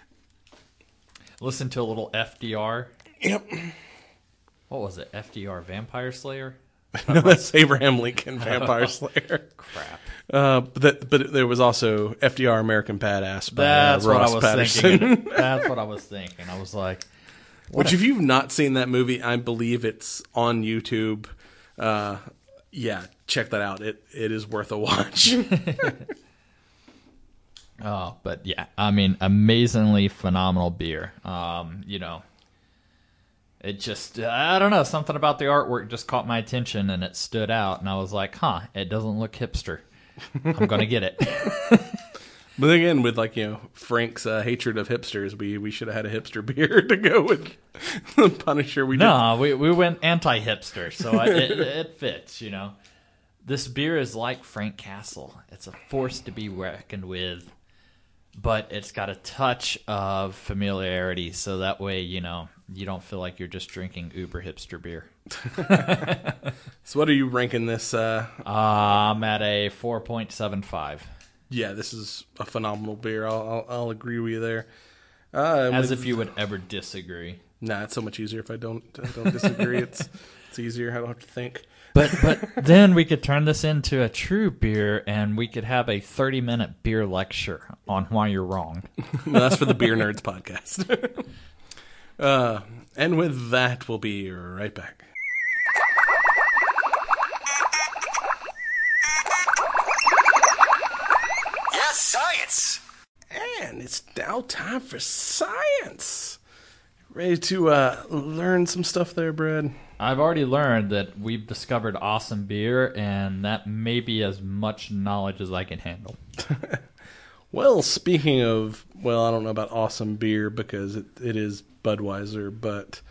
Listen to a little F D R. Yep. What was it? F D R Vampire Slayer? No, that's Abraham Lincoln Vampire Slayer. Crap. Uh, but, that, but there was also F D R American Badass by That's uh, what Ross I was Patterson. thinking. That's what I was thinking. I was like, Which, if you've not seen that movie, I believe it's on YouTube. Uh, yeah, check that out. It It is worth a watch. oh, but yeah, I mean, amazingly phenomenal beer. Um, you know, it just, I don't know, something about the artwork just caught my attention and it stood out. And I was like, huh, it doesn't look hipster. I'm going to get it. But again, with like, you know, Frank's uh, hatred of hipsters, we, we should have had a hipster beer to go with the Punisher. We No, we we went anti-hipster, so it, it, it fits, you know. This beer is like Frank Castle. It's a force to be reckoned with, but it's got a touch of familiarity, so that way, you know, you don't feel like you're just drinking uber hipster beer. So what are you ranking this? Uh, Uh, I'm at a four point seven five. yeah, this is a phenomenal beer. I'll I'll, I'll agree with you there. Uh, As with- if you would ever disagree. Nah, it's so much easier if I don't I don't disagree. it's it's easier. I don't have to think. But but then we could turn this into a true beer, and we could have a thirty minute beer lecture on why you're wrong. No, that's for the Beer Nerds podcast. uh, and with that, we'll be right back. Yes, science! And it's now time for science. Ready to uh, learn some stuff there, Brad? I've already learned that we've discovered awesome beer, and that may be as much knowledge as I can handle. Well, speaking of, well, I don't know about awesome beer because it, it is Budweiser, but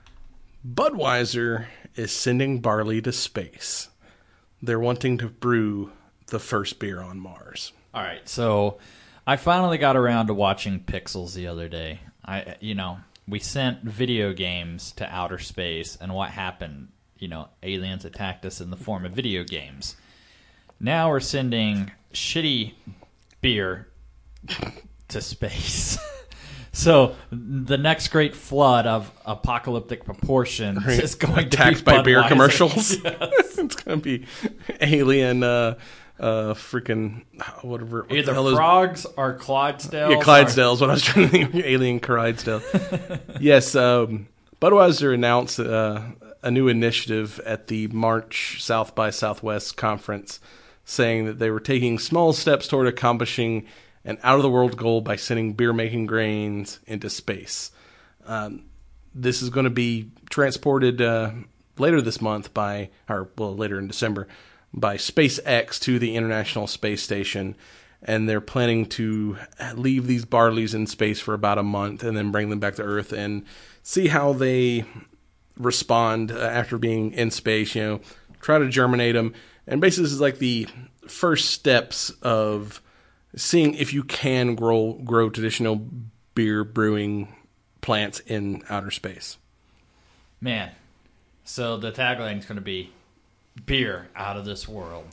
Budweiser is sending barley to space. They're wanting to brew the first beer on Mars. All right, so I finally got around to watching Pixels the other day. I, you know, we sent video games to outer space, and what happened? You know, aliens attacked us in the form of video games. Now we're sending shitty beer to space. So the next great flood of apocalyptic proportions is going to be attacked by beer Budweiser. commercials. Yes. It's going to be alien, uh, uh, freaking whatever. What Either the hell is- frogs or Clydesdales. Yeah, Clydesdales. What I was trying to think of, alien Clydesdale. Yes, um, Budweiser announced uh, a new initiative at the March South by Southwest conference, saying that they were taking small steps toward accomplishing an out-of-the-world goal by sending beer-making grains into space. Um, this is going to be transported uh, later this month by, or well, later in December, by SpaceX to the International Space Station, and they're planning to leave these barleys in space for about a month and then bring them back to Earth and see how they respond uh, after being in space. You know, try to germinate them, and basically this is like the first steps of seeing if you can grow grow traditional beer brewing plants in outer space. Man, so the tagline is going to be beer out of this world.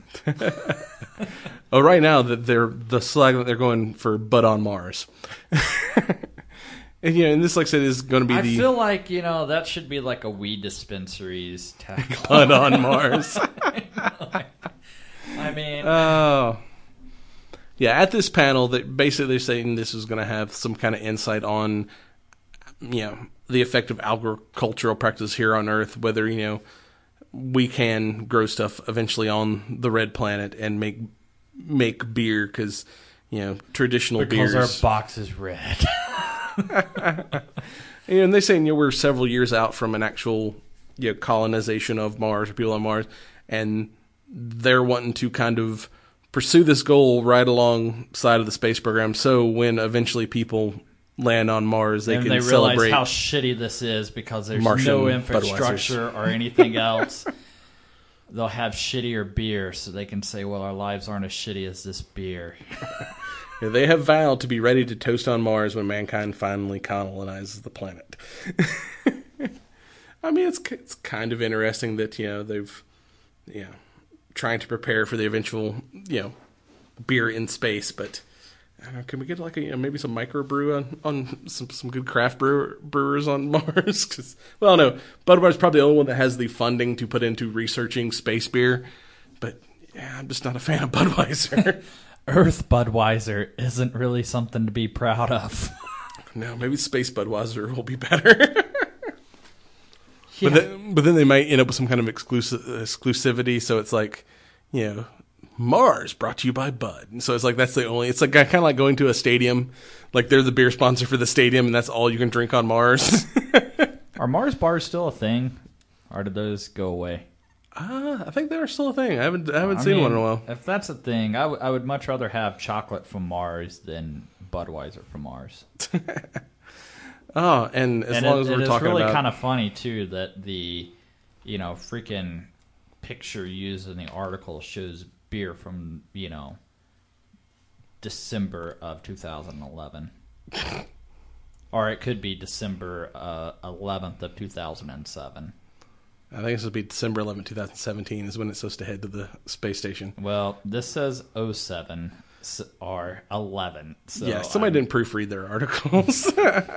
Oh, right now that they're the slag that they're going for Bud on Mars. And, you know, and this, like I said, is going to be I the feel like, you know, that should be like a weed dispensary's tagline. Bud on Mars. I mean, Oh. Yeah, at this panel, that basically they're saying this is going to have some kind of insight on, you know, the effect of agricultural practice here on Earth, whether, you know, we can grow stuff eventually on the red planet and make make beer because, you know, traditional because beers. our box is red. And they're saying, you know, we're several years out from an actual, you know, colonization of Mars or people on Mars, and they're wanting to kind of pursue this goal right alongside of the space program. So when eventually people land on Mars, they and can they realize celebrate how shitty this is because there's Martian no infrastructure Budweisers. or anything else. They'll have shittier beer so they can say, well, our lives aren't as shitty as this beer. Yeah, they have vowed to be ready to toast on Mars when mankind finally colonizes the planet. I mean, it's it's kind of interesting that, you know, they've, you know, trying to prepare for the eventual, you know, beer in space, but I don't know, can we get like a, you know, maybe some microbrew on, on some, some good craft brewer, brewers on Mars? Cause, well, no, Budweiser's probably the only one that has the funding to put into researching space beer, but yeah, I'm just not a fan of Budweiser. Earth Budweiser isn't really something to be proud of. No, maybe Space Budweiser will be better. Yeah. But then, but then they might end up with some kind of exclusive exclusivity. So it's like, you know, Mars brought to you by Bud. And so it's like that's the only. It's like kind of like going to a stadium, like they're the beer sponsor for the stadium, and that's all you can drink on Mars. Are Mars bars still a thing, or did those go away? Uh, I think they're still a thing. I haven't I haven't I seen mean, one in a while. If that's a thing, I, w- I would much rather have chocolate from Mars than Budweiser from Mars. Oh, and as and long it, as we're it is talking really about, kind of funny too that the, you know, freaking picture used in the article shows beer from, you know, December of two thousand eleven, or it could be December uh, eleventh of two thousand seven. I think this would be December eleventh, twenty seventeen is when it's supposed to head to the space station. Well, this says oh seven or eleven. So Yeah, somebody I'm- didn't proofread their articles.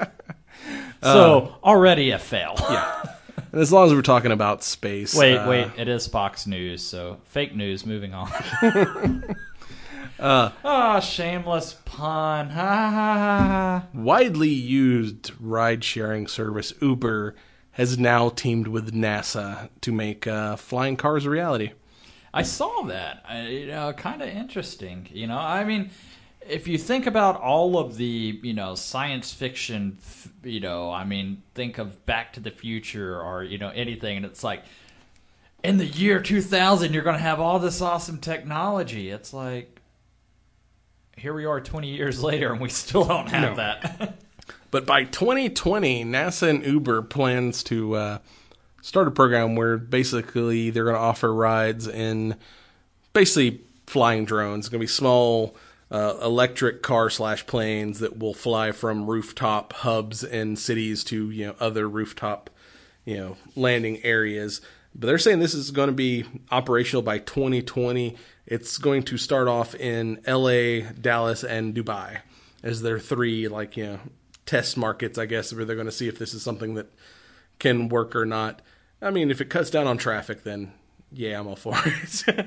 So already a fail. Yeah. And as long as we're talking about space. Wait, uh, wait. It is Fox News, so fake news. Moving on. uh, oh, shameless pun. Ha ha ha ha. Widely used ride-sharing service Uber has now teamed with NASA to make uh, flying cars a reality. I saw that. I, you know, kind of interesting. You know, I mean, if you think about all of the, you know, science fiction, you know, I mean, think of Back to the Future or, you know, anything, and it's like, in the year two thousand, you're going to have all this awesome technology. It's like, here we are twenty years later, and we still don't have No. that. But by twenty twenty, NASA and Uber plans to uh, start a program where basically they're going to offer rides in basically flying drones. It's going to be small uh, electric car slash planes that will fly from rooftop hubs in cities to, you know, other rooftop, you know, landing areas. But they're saying this is going to be operational by twenty twenty. It's going to start off in L A, Dallas, and Dubai as their three, like, you know, test markets, I guess, where they're going to see if this is something that can work or not. I mean, if it cuts down on traffic, then yeah, I'm all for it.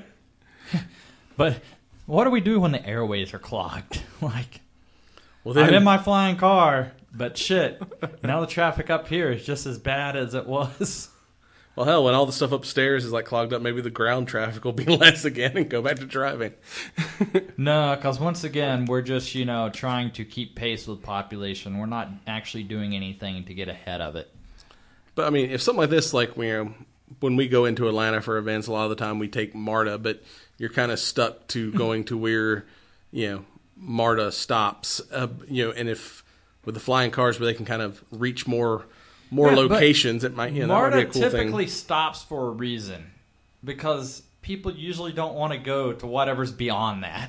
But what do we do when the airways are clogged? Like, Well, then, I'm in my flying car, but shit, now the traffic up here is just as bad as it was. well, hell, when all the stuff upstairs is like clogged up, maybe the ground traffic will be less again and go back to driving. No, because once again, we're just, you know, trying to keep pace with population. We're not actually doing anything to get ahead of it. But I mean, if something like this, like, you know, when we go into Atlanta for events, a lot of the time we take MARTA, but you're kind of stuck to going to where, you know, MARTA stops. Uh, you know, and if with the flying cars where they can kind of reach more more Yeah, but locations, it might, you know, that MARTA might be a cool typically thing. stops for a reason because people usually don't want to go to whatever's beyond that.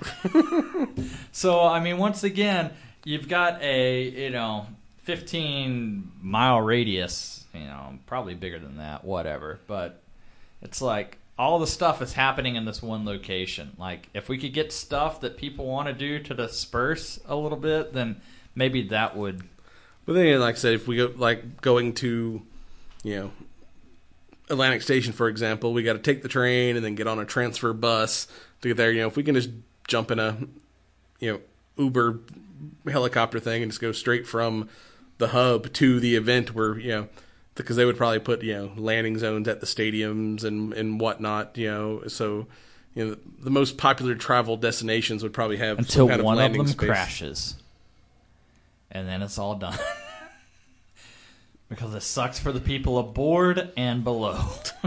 So, I mean, once again, you've got a, you know, fifteen mile radius, you know, probably bigger than that, whatever. But it's like all the stuff is happening in this one location. Like, if we could get stuff that people want to do to disperse a little bit, then maybe that would. But then, like I said, if we go, like, going to, you know, Atlantic Station, for example, we got to take the train and then get on a transfer bus to get there. You know, if we can just jump in a, you know, Uber helicopter thing and just go straight from the hub to the event where, you know, because they would probably put, you know, landing zones at the stadiums and, and whatnot, you know, so, you know, the most popular travel destinations would probably have Until some kind one of of landing them space. crashes. And then it's all done. Because it sucks for the people aboard and below.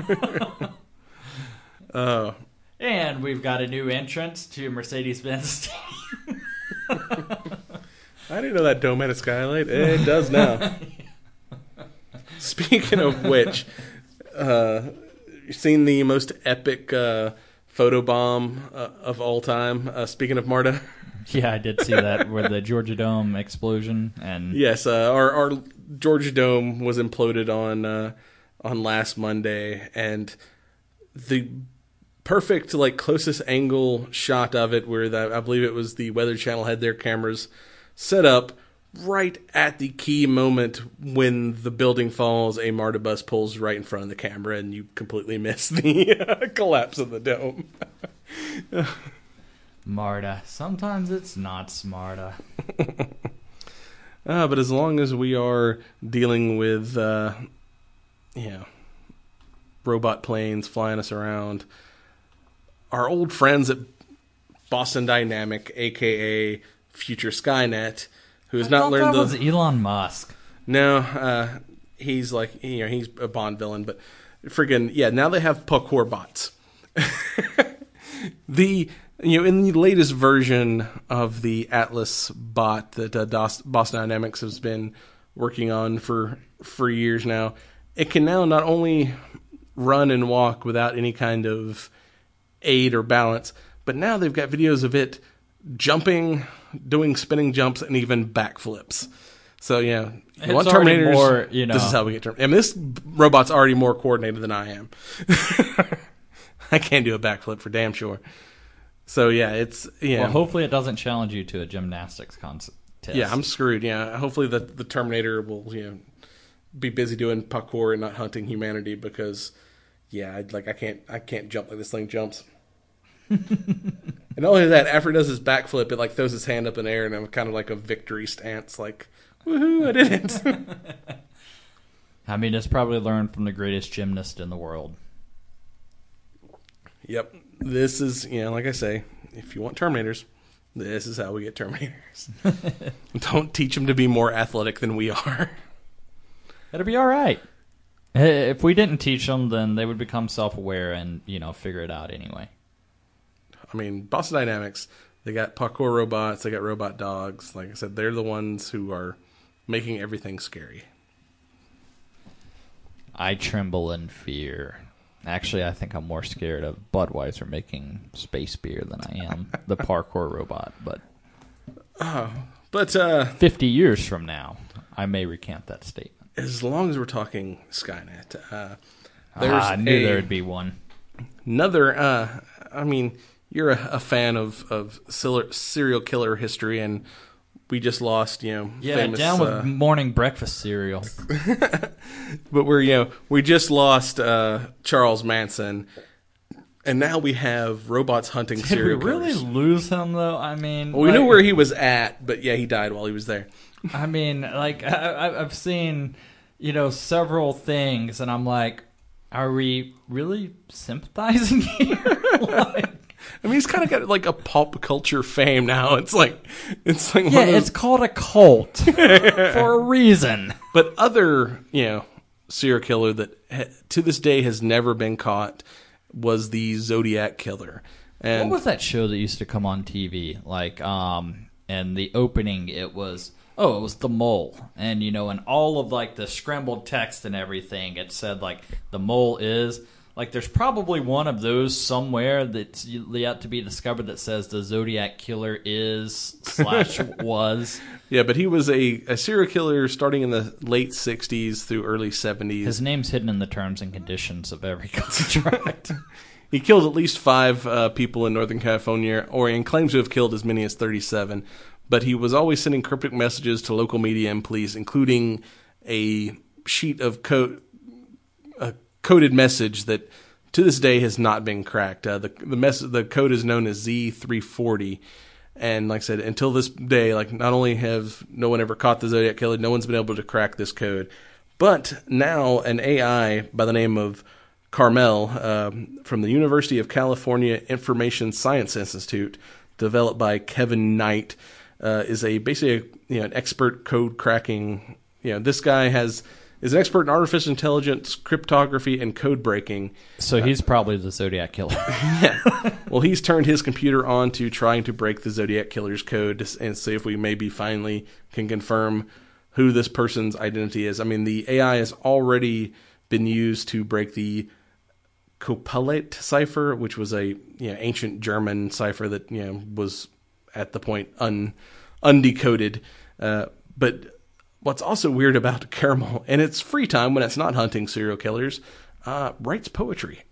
Uh, and we've got a new entrance to Mercedes-Benz Stadium. I didn't know that dome had a skylight. It does now. Speaking of which, uh, you've seen the most epic uh, photobomb uh, of all time. Uh, speaking of MARTA. Yeah, I did see that with the Georgia Dome explosion. And Yes, uh, our, our Georgia Dome was imploded on uh, on last Monday, and the perfect, like, closest angle shot of it, where the, I believe it was the Weather Channel had their cameras set up right at the key moment when the building falls. A MARTA bus pulls right in front of the camera, and you completely miss the uh, collapse of the dome. MARTA. Sometimes it's not smarta. Uh, but as long as we are dealing with, uh, you know, robot planes flying us around, our old friends at Boston Dynamic, a k a. Future Skynet, who has I not thought learned that the... was Elon Musk. No, uh, he's like, you know, he's a Bond villain, but friggin', yeah, now they have parkour bots. the... You know, in the latest version of the Atlas bot that uh, Dos- Boston Dynamics has been working on for for years now, it can now not only run and walk without any kind of aid or balance, but now they've got videos of it jumping, doing spinning jumps, and even backflips. So, yeah, you It's want already Terminators, more, you know. this is how we get Terminators. I mean, this robot's already more coordinated than I am. I can't do a backflip for damn sure. So, yeah, it's, yeah. Well, hopefully it doesn't challenge you to a gymnastics contest. Yeah, I'm screwed. Yeah, hopefully the the Terminator will, you know, be busy doing parkour and not hunting humanity because, yeah, I'd, like I can't I can't jump like this thing jumps. And not only that, after it does his backflip, it like throws his hand up in the air and I'm kind of like a victory stance, like woohoo, I did it. I mean, it's probably learned from the greatest gymnast in the world. Yep, this is, you know, like I say, if you want Terminators, This is how we get Terminators. Don't teach them to be more athletic than we are. It'll be all right. If we didn't teach them, then they would become self-aware and, you know, figure it out anyway. I mean, Boston Dynamics, they got parkour robots, they got robot dogs. Like I said, they're the ones who are making everything scary. I tremble in fear. Actually, I think I'm more scared of Budweiser making space beer than I am the parkour robot. But uh, but uh, fifty years from now, I may recant that statement. As long as we're talking Skynet, uh, there's ah, I knew a, there would be one. Another, uh, I mean, you're a, a fan of, of serial killer history, and we just lost, you know, yeah, famous, down with uh, morning breakfast cereal. But we're, you know, we just lost uh, Charles Manson, and now we have robots hunting Did serial we really killers. lose him though? I mean, well, we like, knew where he was at, but yeah, he died while he was there. I mean, like I, I've seen, you know, several things, and I'm like, are we really sympathizing here? Like, I mean, he's kind of got like a pop culture fame now. It's like, it's like yeah, one of those... it's called a cult for a reason. But other, you know, serial killer that ha- to this day has never been caught was the Zodiac Killer. And what was that show that used to come on T V? Like, um, and the opening, it was. Oh, it was The Mole. And, you know, and all of, like, the scrambled text and everything, it said, like, the mole is. Like, there's probably one of those somewhere that's yet to be discovered that says the Zodiac Killer is slash was. Yeah, but he was a, a serial killer starting in the late sixties through early seventies. His name's hidden in the terms and conditions of every contract. He killed at least five uh, people in Northern California, or and claims to have killed as many as thirty-seven. But he was always sending cryptic messages to local media and police, including a sheet of code, a coded message that to this day has not been cracked. Uh, the the mess the code is known as Z three forty, and like I said, until this day, like not only have no one ever caught the Zodiac Killer, no one's been able to crack this code. But now an A I by the name of Carmel um, from the University of California Information Science Institute, developed by Kevin Knight. Uh, is a basically a, you know, an expert code cracking. You know, this guy has is an expert in artificial intelligence, cryptography, and code breaking. So he's uh, probably the Zodiac Killer. Yeah. Well, he's turned his computer on to trying to break the Zodiac Killer's code and see if we maybe finally can confirm who this person's identity is. I mean, the A I has already been used to break the Kopelite cipher, which was a you know ancient German cipher that you know was at the point un undecoded. Uh, but what's also weird about Caramel, and it's free time when it's not hunting serial killers, uh, writes poetry,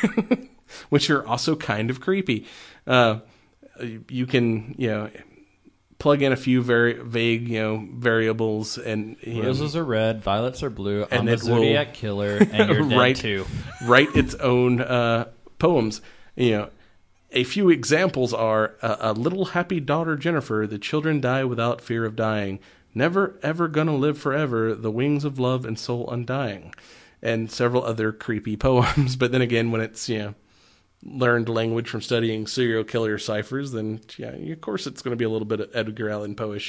which are also kind of creepy. Uh, you can, you know, plug in a few very vague, you know, variables, and you roses know, are red, violets are blue. And I'm a Zodiac Killer, and you're dead write, too. Write its own uh, poems. You know, a few examples are uh, a little happy daughter Jennifer. The children die without fear of dying. Never ever gonna live forever. The wings of love and soul undying, and several other creepy poems. But then again, when it's you know. learned language from studying serial killer ciphers, then yeah, of course it's going to be a little bit of Edgar Allan Poe-ish.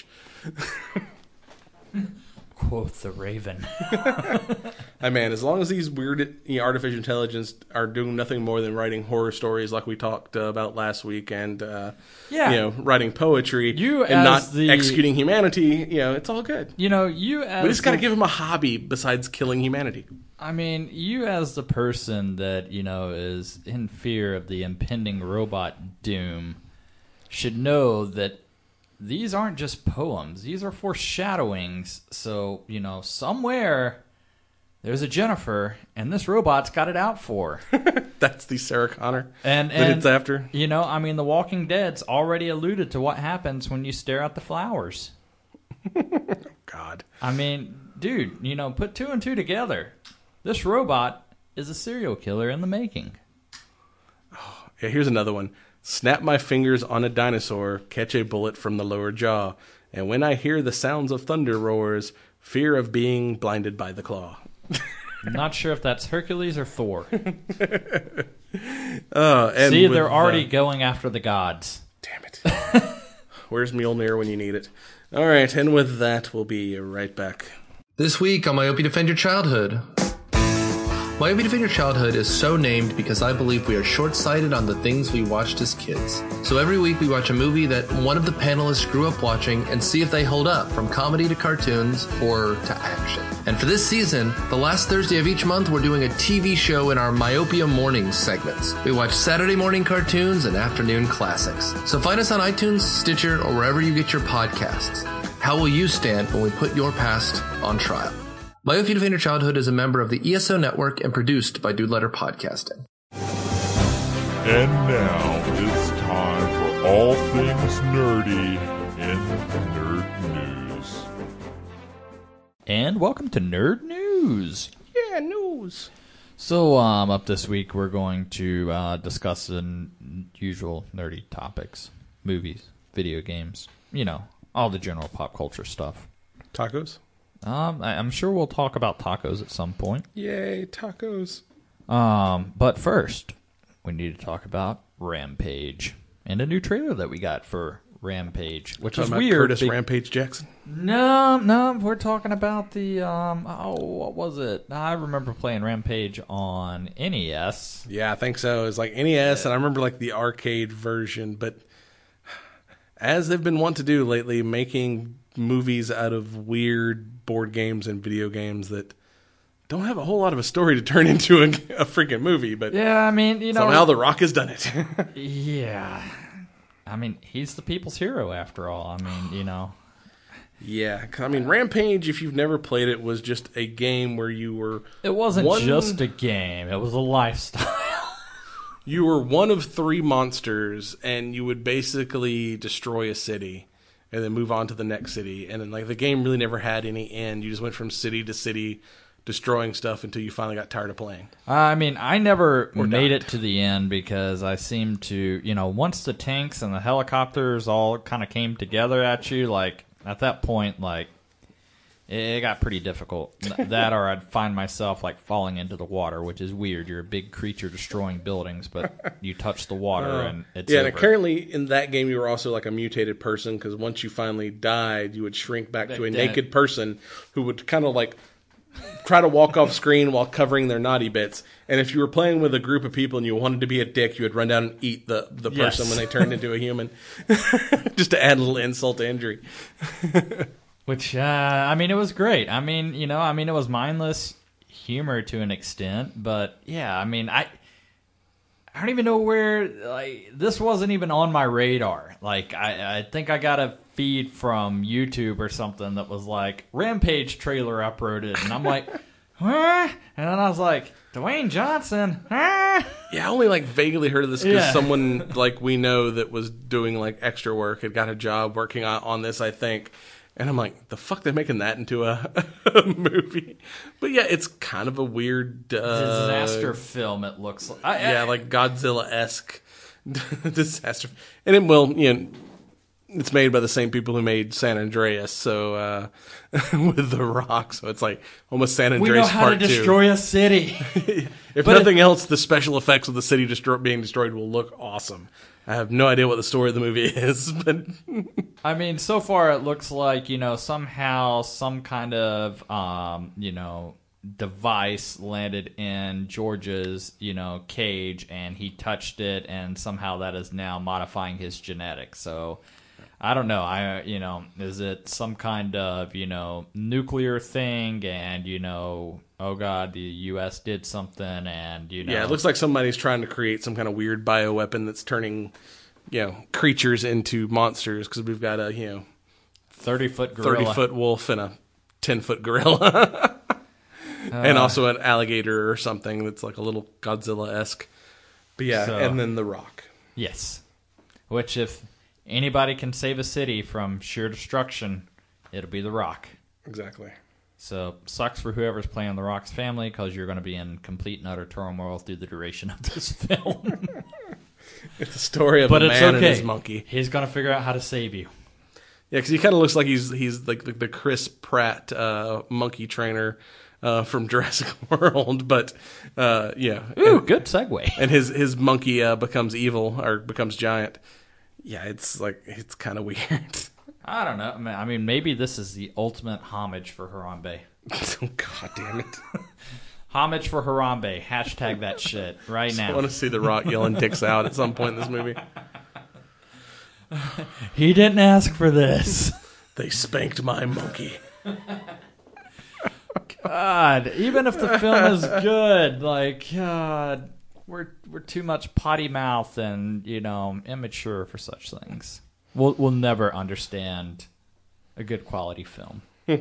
Quoth the Raven. I mean, as long as these weird you know, artificial intelligence are doing nothing more than writing horror stories like we talked uh, about last week, and uh, yeah. you know, writing poetry you and not the, executing humanity, you know, it's all good. You know, you as we just got to give them a hobby besides killing humanity. I mean, you as the person that, you know, is in fear of the impending robot doom should know that these aren't just poems. These are foreshadowings. So, you know, somewhere there's a Jennifer, and this robot's got it out for. That's the Sarah Connor and, that and, it's after. You know, I mean, The Walking Dead's already alluded to what happens when you stare at the flowers. God. I mean, dude, you know, put two and two together. This robot is a serial killer in the making. Oh, yeah, here's another one. Snap my fingers on a dinosaur, catch a bullet from the lower jaw, and when I hear the sounds of thunder roars, fear of being blinded by the claw. I'm not sure if that's Hercules or Thor. uh, and See, with, they're already uh, going after the gods. Damn it. Where's Mjolnir when you need it? All right, and with that, we'll be right back. This week on Myopia Defend Your Childhood. Myopia Defend Your Childhood is so named because I believe we are short-sighted on the things we watched as kids. So every week we watch a movie that one of the panelists grew up watching and see if they hold up, from comedy to cartoons or to action. And for this season, the last Thursday of each month, we're doing a T V show in our Myopia Mornings segments. We watch Saturday morning cartoons and afternoon classics. So find us on iTunes, Stitcher, or wherever you get your podcasts. How will you stand when we put your past on trial? Myopia Defend Your Childhood is a member of the E S O Network and produced by Dude Letter Podcasting. And now it's time for all things nerdy in nerd news. And welcome to Nerd News. Yeah, news. So, um, up this week, we're going to uh, discuss the n- usual nerdy topics. Movies, video games, you know, all the general pop culture stuff. Tacos? Um, I, I'm sure we'll talk about tacos at some point. Yay, tacos. Um, but first, we need to talk about Rampage and a new trailer that we got for Rampage, which Talking is about weird. Curtis be- Rampage Jackson? No, no, we're talking about the, um, oh, what was it? I remember playing Rampage on N E S. Yeah, I think so. It's like N E S, and I remember like the arcade version, but as they've been wont to do lately, making movies out of weird board games and video games that don't have a whole lot of a story to turn into a, a freaking movie, but Yeah, I mean, you know. somehow The Rock has done it. Yeah. I mean, he's the people's hero after all. I mean, you know. Yeah, 'cause, I mean, Rampage, if you've never played it, was just a game where you were... It wasn't one, just a game. It was a lifestyle. You were one of three monsters, and you would basically destroy a city and then move on to the next city. And then, like, the game really never had any end. You just went from city to city destroying stuff until you finally got tired of playing. I mean, I never Or made died. it to the end because I seemed to, you know, once the tanks and the helicopters all kind of came together at you, like, at that point, like, it got pretty difficult. That or I'd find myself, like, falling into the water, which is weird. You're a big creature destroying buildings, but you touch the water Uh, and it's yeah, over. and currently in that game you were also like a mutated person, because once you finally died, you would shrink back to a That- naked person who would kind of like try to walk off screen while covering their naughty bits. And if you were playing with a group of people and you wanted to be a dick, you would run down and eat the, the person Yes. when they turned into a human. Just to add a little insult to injury. Which, uh, I mean, it was great. I mean, you know, I mean, it was mindless humor to an extent, but yeah, I mean, I, I don't even know where, like, this wasn't even on my radar. Like, I, I think I got a feed from YouTube or something that was like, Rampage trailer uploaded, and I'm like, huh? And then I was like, Dwayne Johnson, huh? Yeah, I only like vaguely heard of this because Yeah. someone like we know that was doing like extra work had got a job working on, on this, I think. And I'm like, the fuck, they're making that into a, a movie? But yeah, it's kind of a weird uh, Disaster film, it looks like. I, yeah, I, like Godzilla-esque disaster. And it will, you know, it's made by the same people who made San Andreas, so uh, with The Rock, so it's like almost San we Andreas know how Part to Two. destroy a city. If But nothing else, the special effects of the city destroy- being destroyed will look awesome. I have no idea what the story of the movie is, but I mean, so far it looks like, you know, somehow some kind of, um, you know, device landed in George's, you know, cage, and he touched it, and somehow that is now modifying his genetics. So, I don't know. I, you know, is it some kind of, you know, nuclear thing, and, you know, oh God, the U S did something, and, you know. yeah, it looks like somebody's trying to create some kind of weird bioweapon that's turning, you know, creatures into monsters, because we've got a, you know, thirty-foot gorilla. thirty-foot wolf and a ten-foot gorilla. And also an alligator or something that's like a little Godzilla-esque. But yeah, So- and then The Rock. Yes. Which, if anybody can save a city from sheer destruction, it'll be The Rock. Exactly. So, sucks for whoever's playing The Rock's family, because you're going to be in complete and utter turmoil through the duration of this film. It's the story of But a it's man okay. and his monkey. He's going to figure out how to save you. Yeah, because he kind of looks like he's he's like the, the Chris Pratt uh, monkey trainer uh, from Jurassic World, but uh, yeah. Ooh, and, good segue. and his his monkey uh, becomes evil or becomes giant. Yeah, it's like it's kind of weird. I don't know. I mean, I mean, maybe this is the ultimate homage for Harambe. Oh, God damn it. Homage for Harambe. Hashtag that shit right now. I want to see The Rock yelling dicks out at some point in this movie. He didn't ask for this. They spanked my monkey. God, even if the film is good, like, God, we're we're too much potty mouth and, you know, immature for such things. We'll we'll never understand a good quality film.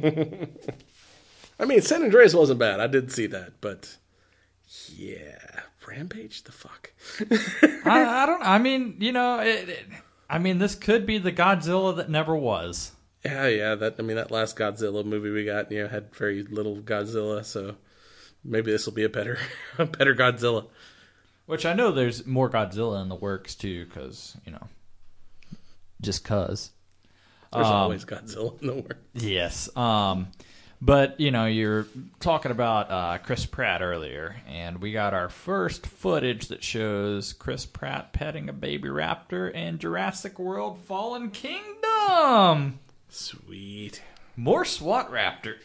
I mean, San Andreas wasn't bad. I did see that, but yeah, Rampage, the fuck. I, I don't. I mean, you know, it, it, I mean, this could be the Godzilla that never was. Yeah, yeah. That I mean, that last Godzilla movie we got, you know, had very little Godzilla, so maybe this will be a better, a better Godzilla. Which I know there's more Godzilla in the works too, because you know, just cause. There's um, always Godzilla in the works. Yes. Um, but, you know, you're talking about uh, Chris Pratt earlier, and we got our first footage that shows Chris Pratt petting a baby raptor in Jurassic World Fallen Kingdom. Sweet. More SWAT raptors.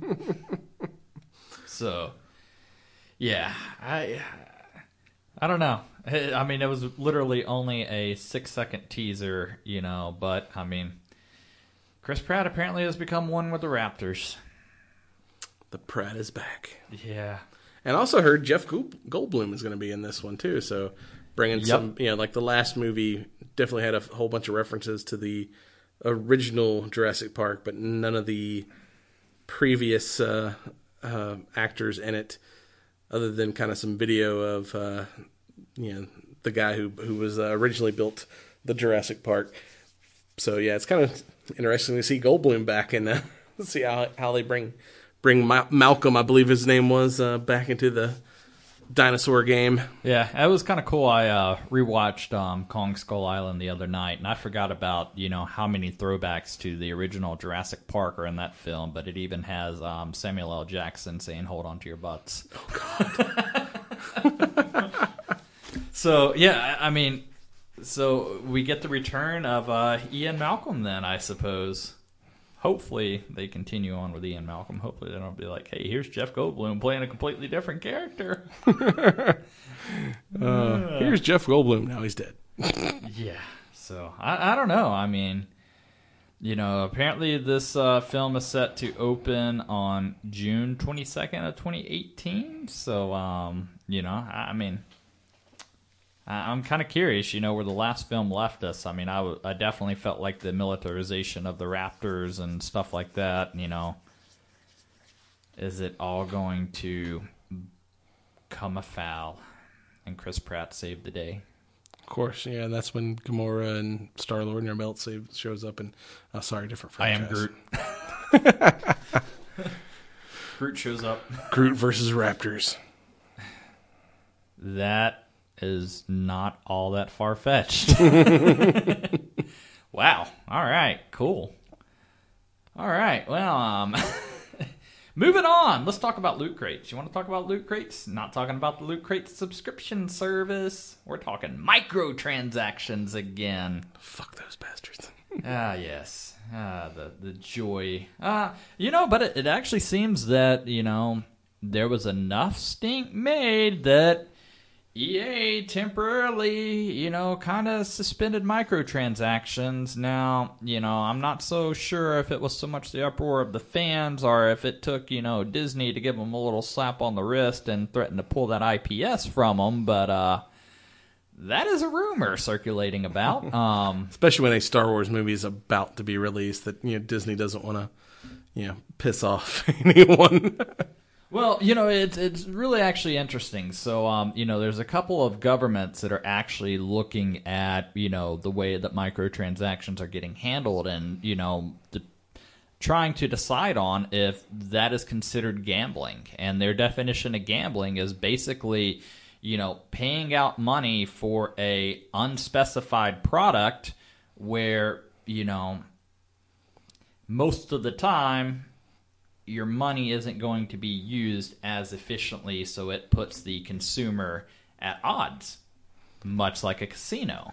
So, yeah, I I don't know. I mean, it was literally only a six-second teaser, you know, but, I mean, Chris Pratt apparently has become one with the Raptors. The Pratt is back. Yeah. And also heard Jeff Goldblum is going to be in this one too. So bringing Yep. some, you know, like the last movie definitely had a whole bunch of references to the original Jurassic Park, but none of the previous uh, uh, actors in it, other than kind of some video of, uh, you know, the guy who who was uh, originally built the Jurassic Park. So yeah, it's kind of interesting to see Goldblum back and uh, see how how they bring. Bring Ma- Malcolm, I believe his name was, uh, back into the dinosaur game. Yeah, it was kind of cool. I uh, rewatched um, Kong Skull Island the other night, and I forgot about, you know, how many throwbacks to the original Jurassic Park are in that film, but it even has um, Samuel L. Jackson saying, "Hold on to your butts." Oh, God. So, yeah, I mean, so we get the return of uh, Ian Malcolm then, I suppose. Hopefully they continue on with Ian Malcolm. Hopefully they don't be like, hey, here's Jeff Goldblum playing a completely different character. uh, here's Jeff Goldblum. Now he's dead. Yeah. So, I, I don't know. I mean, you know, apparently this uh, film is set to open on June twenty-second of twenty eighteen. So, um, you know, I, I mean... I'm kind of curious, you know, where the last film left us. I mean, I, w- I definitely felt like the militarization of the Raptors and stuff like that, you know. Is it all going to come afoul and Chris Pratt saved the day? Of course, yeah, and that's when Gamora and Star-Lord and Belt save, shows up in, oh, sorry, different franchise. I am Groot. Groot shows up. Groot versus Raptors. That... is not all that far-fetched. Wow. All right. Cool. All right. Well, um, moving on. Let's talk about Loot Crates. You want to talk about Loot Crates? Not talking about the Loot Crate subscription service. We're talking microtransactions again. Fuck those bastards. Ah, yes. Ah, the, the joy. Uh, you know, but it, it actually seems that, you know, there was enough stink made that E A temporarily, you know, kind of suspended microtransactions. Now, you know, I'm not so sure if it was so much the uproar of the fans or if it took, you know, Disney to give them a little slap on the wrist and threaten to pull that I P S from them, but uh, that is a rumor circulating about. Um, Especially when a Star Wars movie is about to be released that, you know, Disney doesn't want to, you know, piss off anyone. Well, you know, it's it's really actually interesting. So, um, you know, there's a couple of governments that are actually looking at, you know, the way that microtransactions are getting handled and, you know, the, trying to decide on if that is considered gambling. And their definition of gambling is basically, you know, paying out money for a unspecified product where, you know, most of the time your money isn't going to be used as efficiently, so it puts the consumer at odds. much like a casino.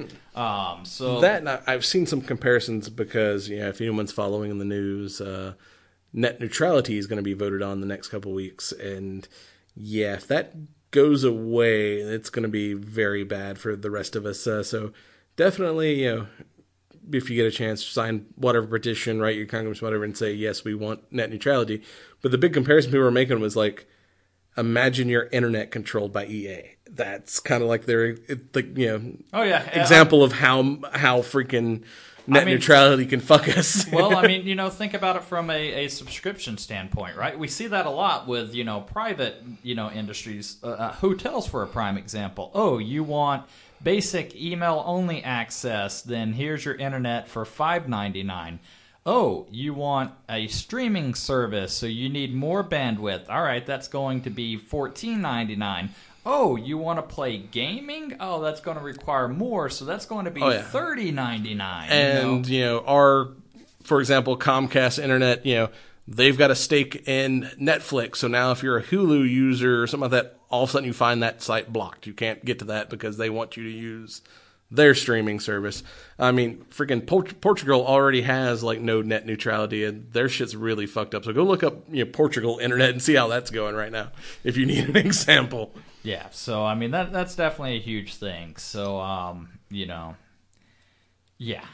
Um, so That and I- I've seen some comparisons because, you know, if anyone's following in the news, uh, net neutrality is going to be voted on the next couple weeks, and yeah, if that goes away, it's going to be very bad for the rest of us. Uh, so definitely, you know, if you get a chance, sign whatever petition, write your congressman, whatever, and say, yes, we want net neutrality. But the big comparison people were making was like, imagine your internet controlled by E A. That's kind of like their, it, like, you know, oh yeah, example of how how freaking net I mean, neutrality can fuck us. Well, I mean, you know, think about it from a, a subscription standpoint, right? We see that a lot with, you know, private, you know, industries. Uh, uh, hotels, for a prime example. Oh, you want basic email-only access, then here's your internet for five ninety-nine. Oh, you want a streaming service, so you need more bandwidth. All right, that's going to be fourteen ninety-nine. Oh, you want to play gaming? Oh, that's going to require more, so that's going to be Oh, yeah. thirty ninety-nine. And, you know, our, for example, Comcast Internet, you know, they've got a stake in Netflix. So now if you're a Hulu user or something like that, all of a sudden you find that site blocked. You can't get to that because they want you to use their streaming service. I mean, freaking Port- Portugal already has, like, no net neutrality, and their shit's really fucked up. So go look up, you know, Portugal Internet and see how that's going right now, if you need an example. Yeah, so I mean that that's definitely a huge thing. So um, you know, yeah,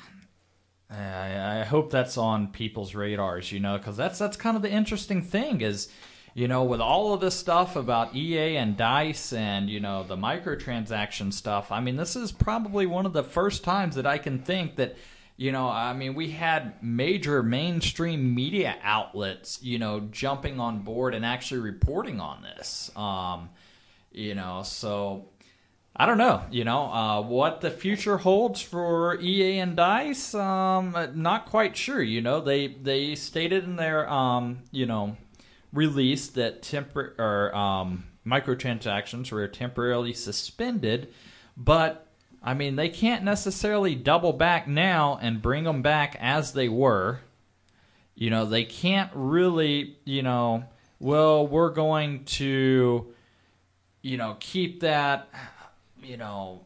I, I hope that's on people's radars. You know, because that's that's kind of the interesting thing is, you know, with all of this stuff about E A and DICE and, you know, the microtransaction stuff. I mean, this is probably one of the first times that I can think that, you know, I mean, we had major mainstream media outlets, you know, jumping on board and actually reporting on this. Um, You know, so I don't know, you know, uh, what the future holds for E A and DICE, um, not quite sure, you know. They they stated in their, um, you know, release that tempor- or, um, microtransactions were temporarily suspended, but, I mean, they can't necessarily double back now and bring them back as they were. You know, they can't really, you know, well, we're going to... you know, keep that, you know,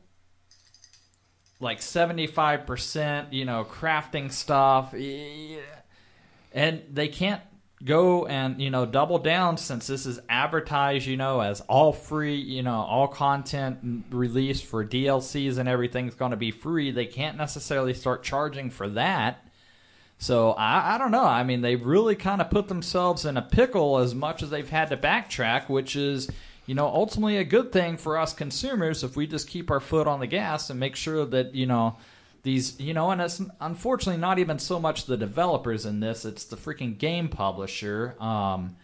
like seventy-five percent, you know, crafting stuff. And they can't go and, you know, double down since this is advertised, you know, as all free, you know, all content released for D L Cs and everything's going to be free. They can't necessarily start charging for that. So, I, I don't know. I mean, they've really kind of put themselves in a pickle as much as they've had to backtrack, which is... you know, ultimately a good thing for us consumers if we just keep our foot on the gas and make sure that, you know, these, you know, and it's unfortunately not even so much the developers in this, it's the freaking game publisher. Um,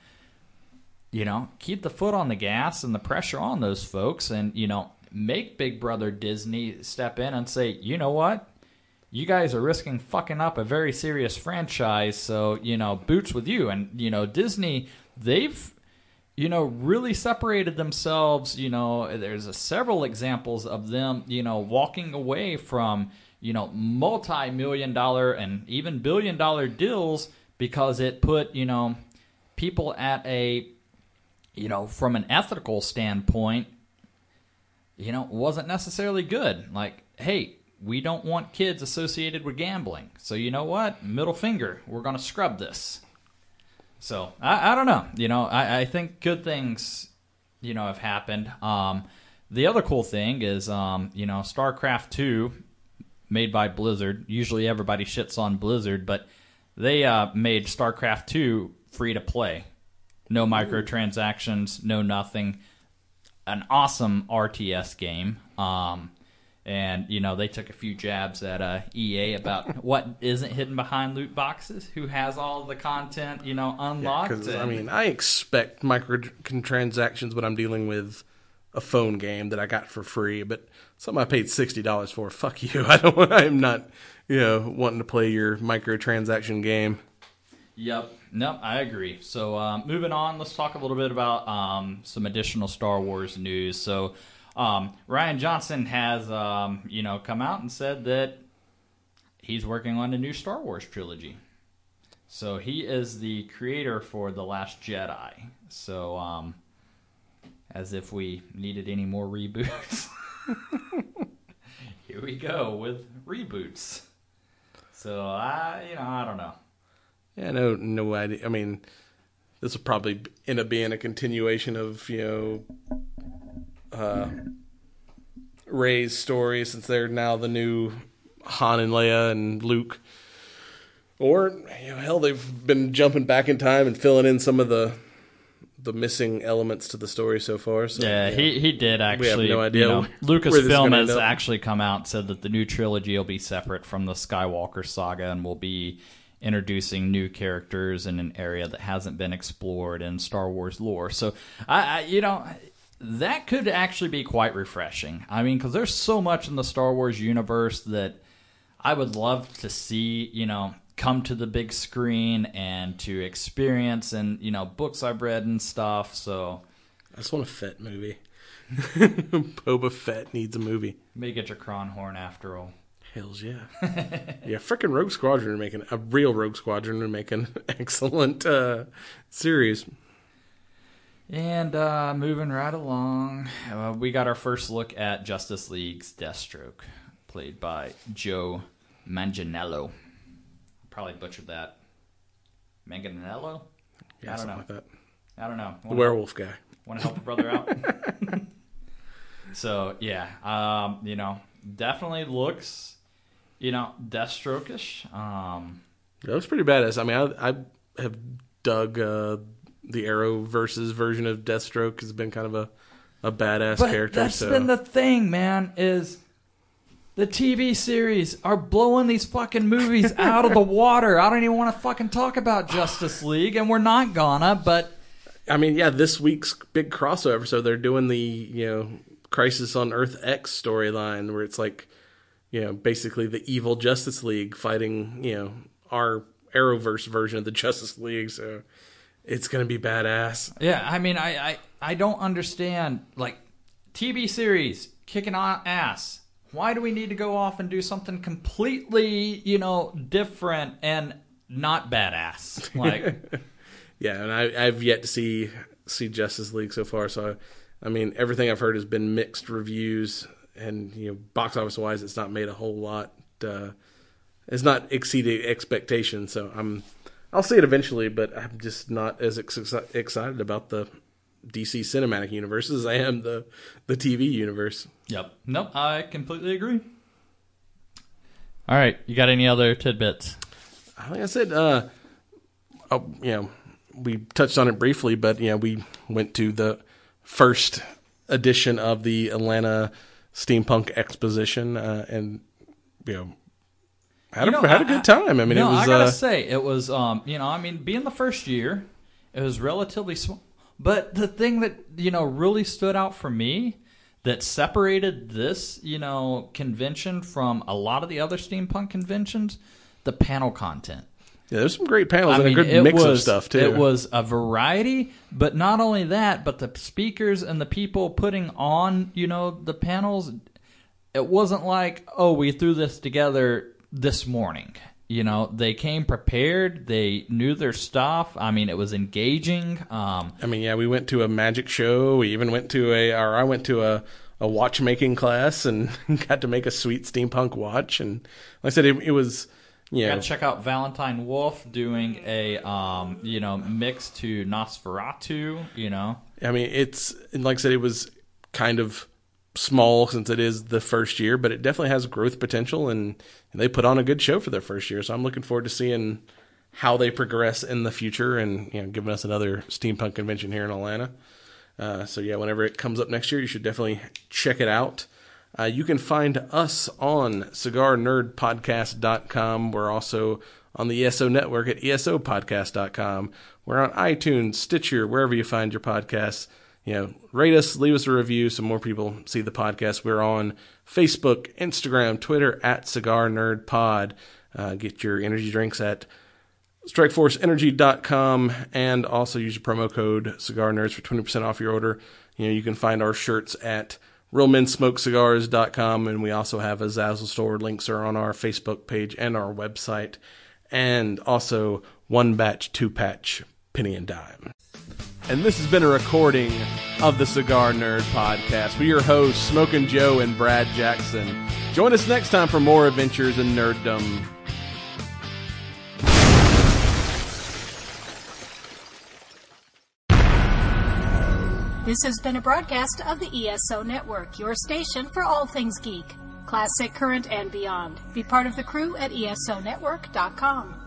you know, keep the foot on the gas and the pressure on those folks and, you know, make Big Brother Disney step in and say, you know what? You guys are risking fucking up a very serious franchise, so, you know, boots with you. And, you know, Disney, they've... you know, really separated themselves. You know, there's a, several examples of them, you know, walking away from, you know, multi-million dollar and even billion dollar deals because it put, you know, people at a, you know, from an ethical standpoint, you know, wasn't necessarily good. Like, hey, we don't want kids associated with gambling. So you know what? Middle finger. We're going to scrub this. So, I, I don't know. You know, I, I think good things, you know, have happened. Um, the other cool thing is, um, you know, StarCraft two, made by Blizzard. Usually everybody shits on Blizzard, but they uh, made StarCraft two free to play. No microtransactions, no nothing. An awesome R T S game. Um, and, you know, they took a few jabs at uh, E A about what isn't hidden behind loot boxes, who has all the content, you know, unlocked. Yeah, I mean, I expect microtransactions when I'm dealing with a phone game that I got for free, but something I paid sixty dollars for, fuck you. I don't, I'm not, you know, wanting to play your microtransaction game. Yep. Nope, I agree. So, um, moving on, let's talk a little bit about um, some additional Star Wars news. So, Um, Rian Johnson has, um, you know, come out and said that he's working on a new Star Wars trilogy. So he is the creator for The Last Jedi. So, um, as if we needed any more reboots. Here we go with reboots. So I, you know, I don't know. Yeah, no, no idea. I mean, this will probably end up being a continuation of, you know, uh, Rey's story, since they're now the new Han and Leia and Luke. Or, you know, hell, they've been jumping back in time and filling in some of the the missing elements to the story so far. So, yeah, yeah, he he did actually. We have no idea. You know, where this is Lucasfilm gonna has end up. actually come out and said that the new trilogy will be separate from the Skywalker saga and will be introducing new characters in an area that hasn't been explored in Star Wars lore. So, I, I you know, that could actually be quite refreshing. I mean, because there's so much in the Star Wars universe that I would love to see, you know, come to the big screen and to experience, and, you know, books I've read and stuff. So I just want a Fett movie. Boba Fett needs a movie. maybe get your Kronhorn after all. Hells yeah. Yeah, frickin' Rogue Squadron are making, a real Rogue Squadron are making an excellent uh, series. And uh, moving right along, uh, we got our first look at Justice League's Deathstroke, played by Joe Manganiello. Probably butchered that. Manganiello? Yeah, I don't something know. like that. I don't know. The Wanna werewolf guy. Want to help a brother out? So, yeah, um, you know, definitely looks, you know, Deathstroke-ish. Um, That was pretty badass. I mean, I, I have dug uh, the Arrowverse's version of Deathstroke. Has been kind of a, a badass but character. that's so. been the thing, man, is the T V series are blowing these fucking movies out of the water. I don't even want to fucking talk about Justice League, and we're not gonna, but... I mean, yeah, this week's big crossover, so they're doing the, you know, Crisis on Earth X storyline, where it's like, you know, basically the evil Justice League fighting, you know, our Arrowverse version of the Justice League, so it's going to be badass. Yeah, I mean, I, I, I don't understand, like, T V series, kicking ass. Why do we need to go off and do something completely, you know, different and not badass? Like... Yeah, and I, I've yet to see see Justice League so far. So, I, I mean, everything I've heard has been mixed reviews, and, you know, box office wise, it's not made a whole lot. Uh, it's not exceeded expectations. So I'm, I'll see it eventually, but I'm just not as ex- excited about the D C cinematic universe as I am the the T V universe. Yep. Nope. I completely agree. All right. You got any other tidbits? Like I said, uh, oh, you know. We touched on it briefly, but, you know, we went to the first edition of the Atlanta Steampunk Exposition, uh, and, you know, had, you a, know, had I, a good time. I mean, no, it was... I gotta uh, say, it was, um, you know, I mean, being the first year, it was relatively small. But the thing that, you know, really stood out for me that separated this, you know, convention from a lot of the other steampunk conventions, the panel content. Yeah, there's some great panels I and mean, a good it mix was, of stuff, too. It was a variety, but not only that, but the speakers and the people putting on, you know, the panels, it wasn't like, oh, we threw this together this morning. You know, they came prepared. They knew their stuff. I mean, it was engaging. Um, I mean, yeah, we went to a magic show. We even went to a, or I went to a, a watchmaking class and got to make a sweet steampunk watch. And like I said, it, it was... Yeah, got to check out Valentine Wolf doing a, um, you know, mix to Nosferatu, you know. I mean, it's, like I said, it was kind of small since it is the first year, but it definitely has growth potential, and, and they put on a good show for their first year. So I'm looking forward to seeing how they progress in the future and, you know, giving us another steampunk convention here in Atlanta. Uh, so, yeah, whenever it comes up next year, you should definitely check it out. Uh, you can find us on cigar nerd podcast dot com. We're also on the E S O network at E S O podcast dot com. We're on iTunes, Stitcher, wherever you find your podcasts. You know, rate us, leave us a review so more people see the podcast. We're on Facebook, Instagram, Twitter at Cigar Nerd Pod. Uh, get your energy drinks at strike force energy dot com, and also use your promo code Cigar Nerds for twenty percent off your order. You know, you can find our shirts at real men smoke cigars dot com, and we also have a Zazzle store. Links are on our Facebook page and our website. And also One Batch, Two Patch, Penny and Dime. And this has been a recording of the Cigar Nerd Podcast with your hosts, Smokin' Joe and Brad Jackson. Join us next time for more adventures in nerddom. This has been a broadcast of the E S O Network, your station for all things geek, classic, current, and beyond. Be part of the crew at E S O network dot com.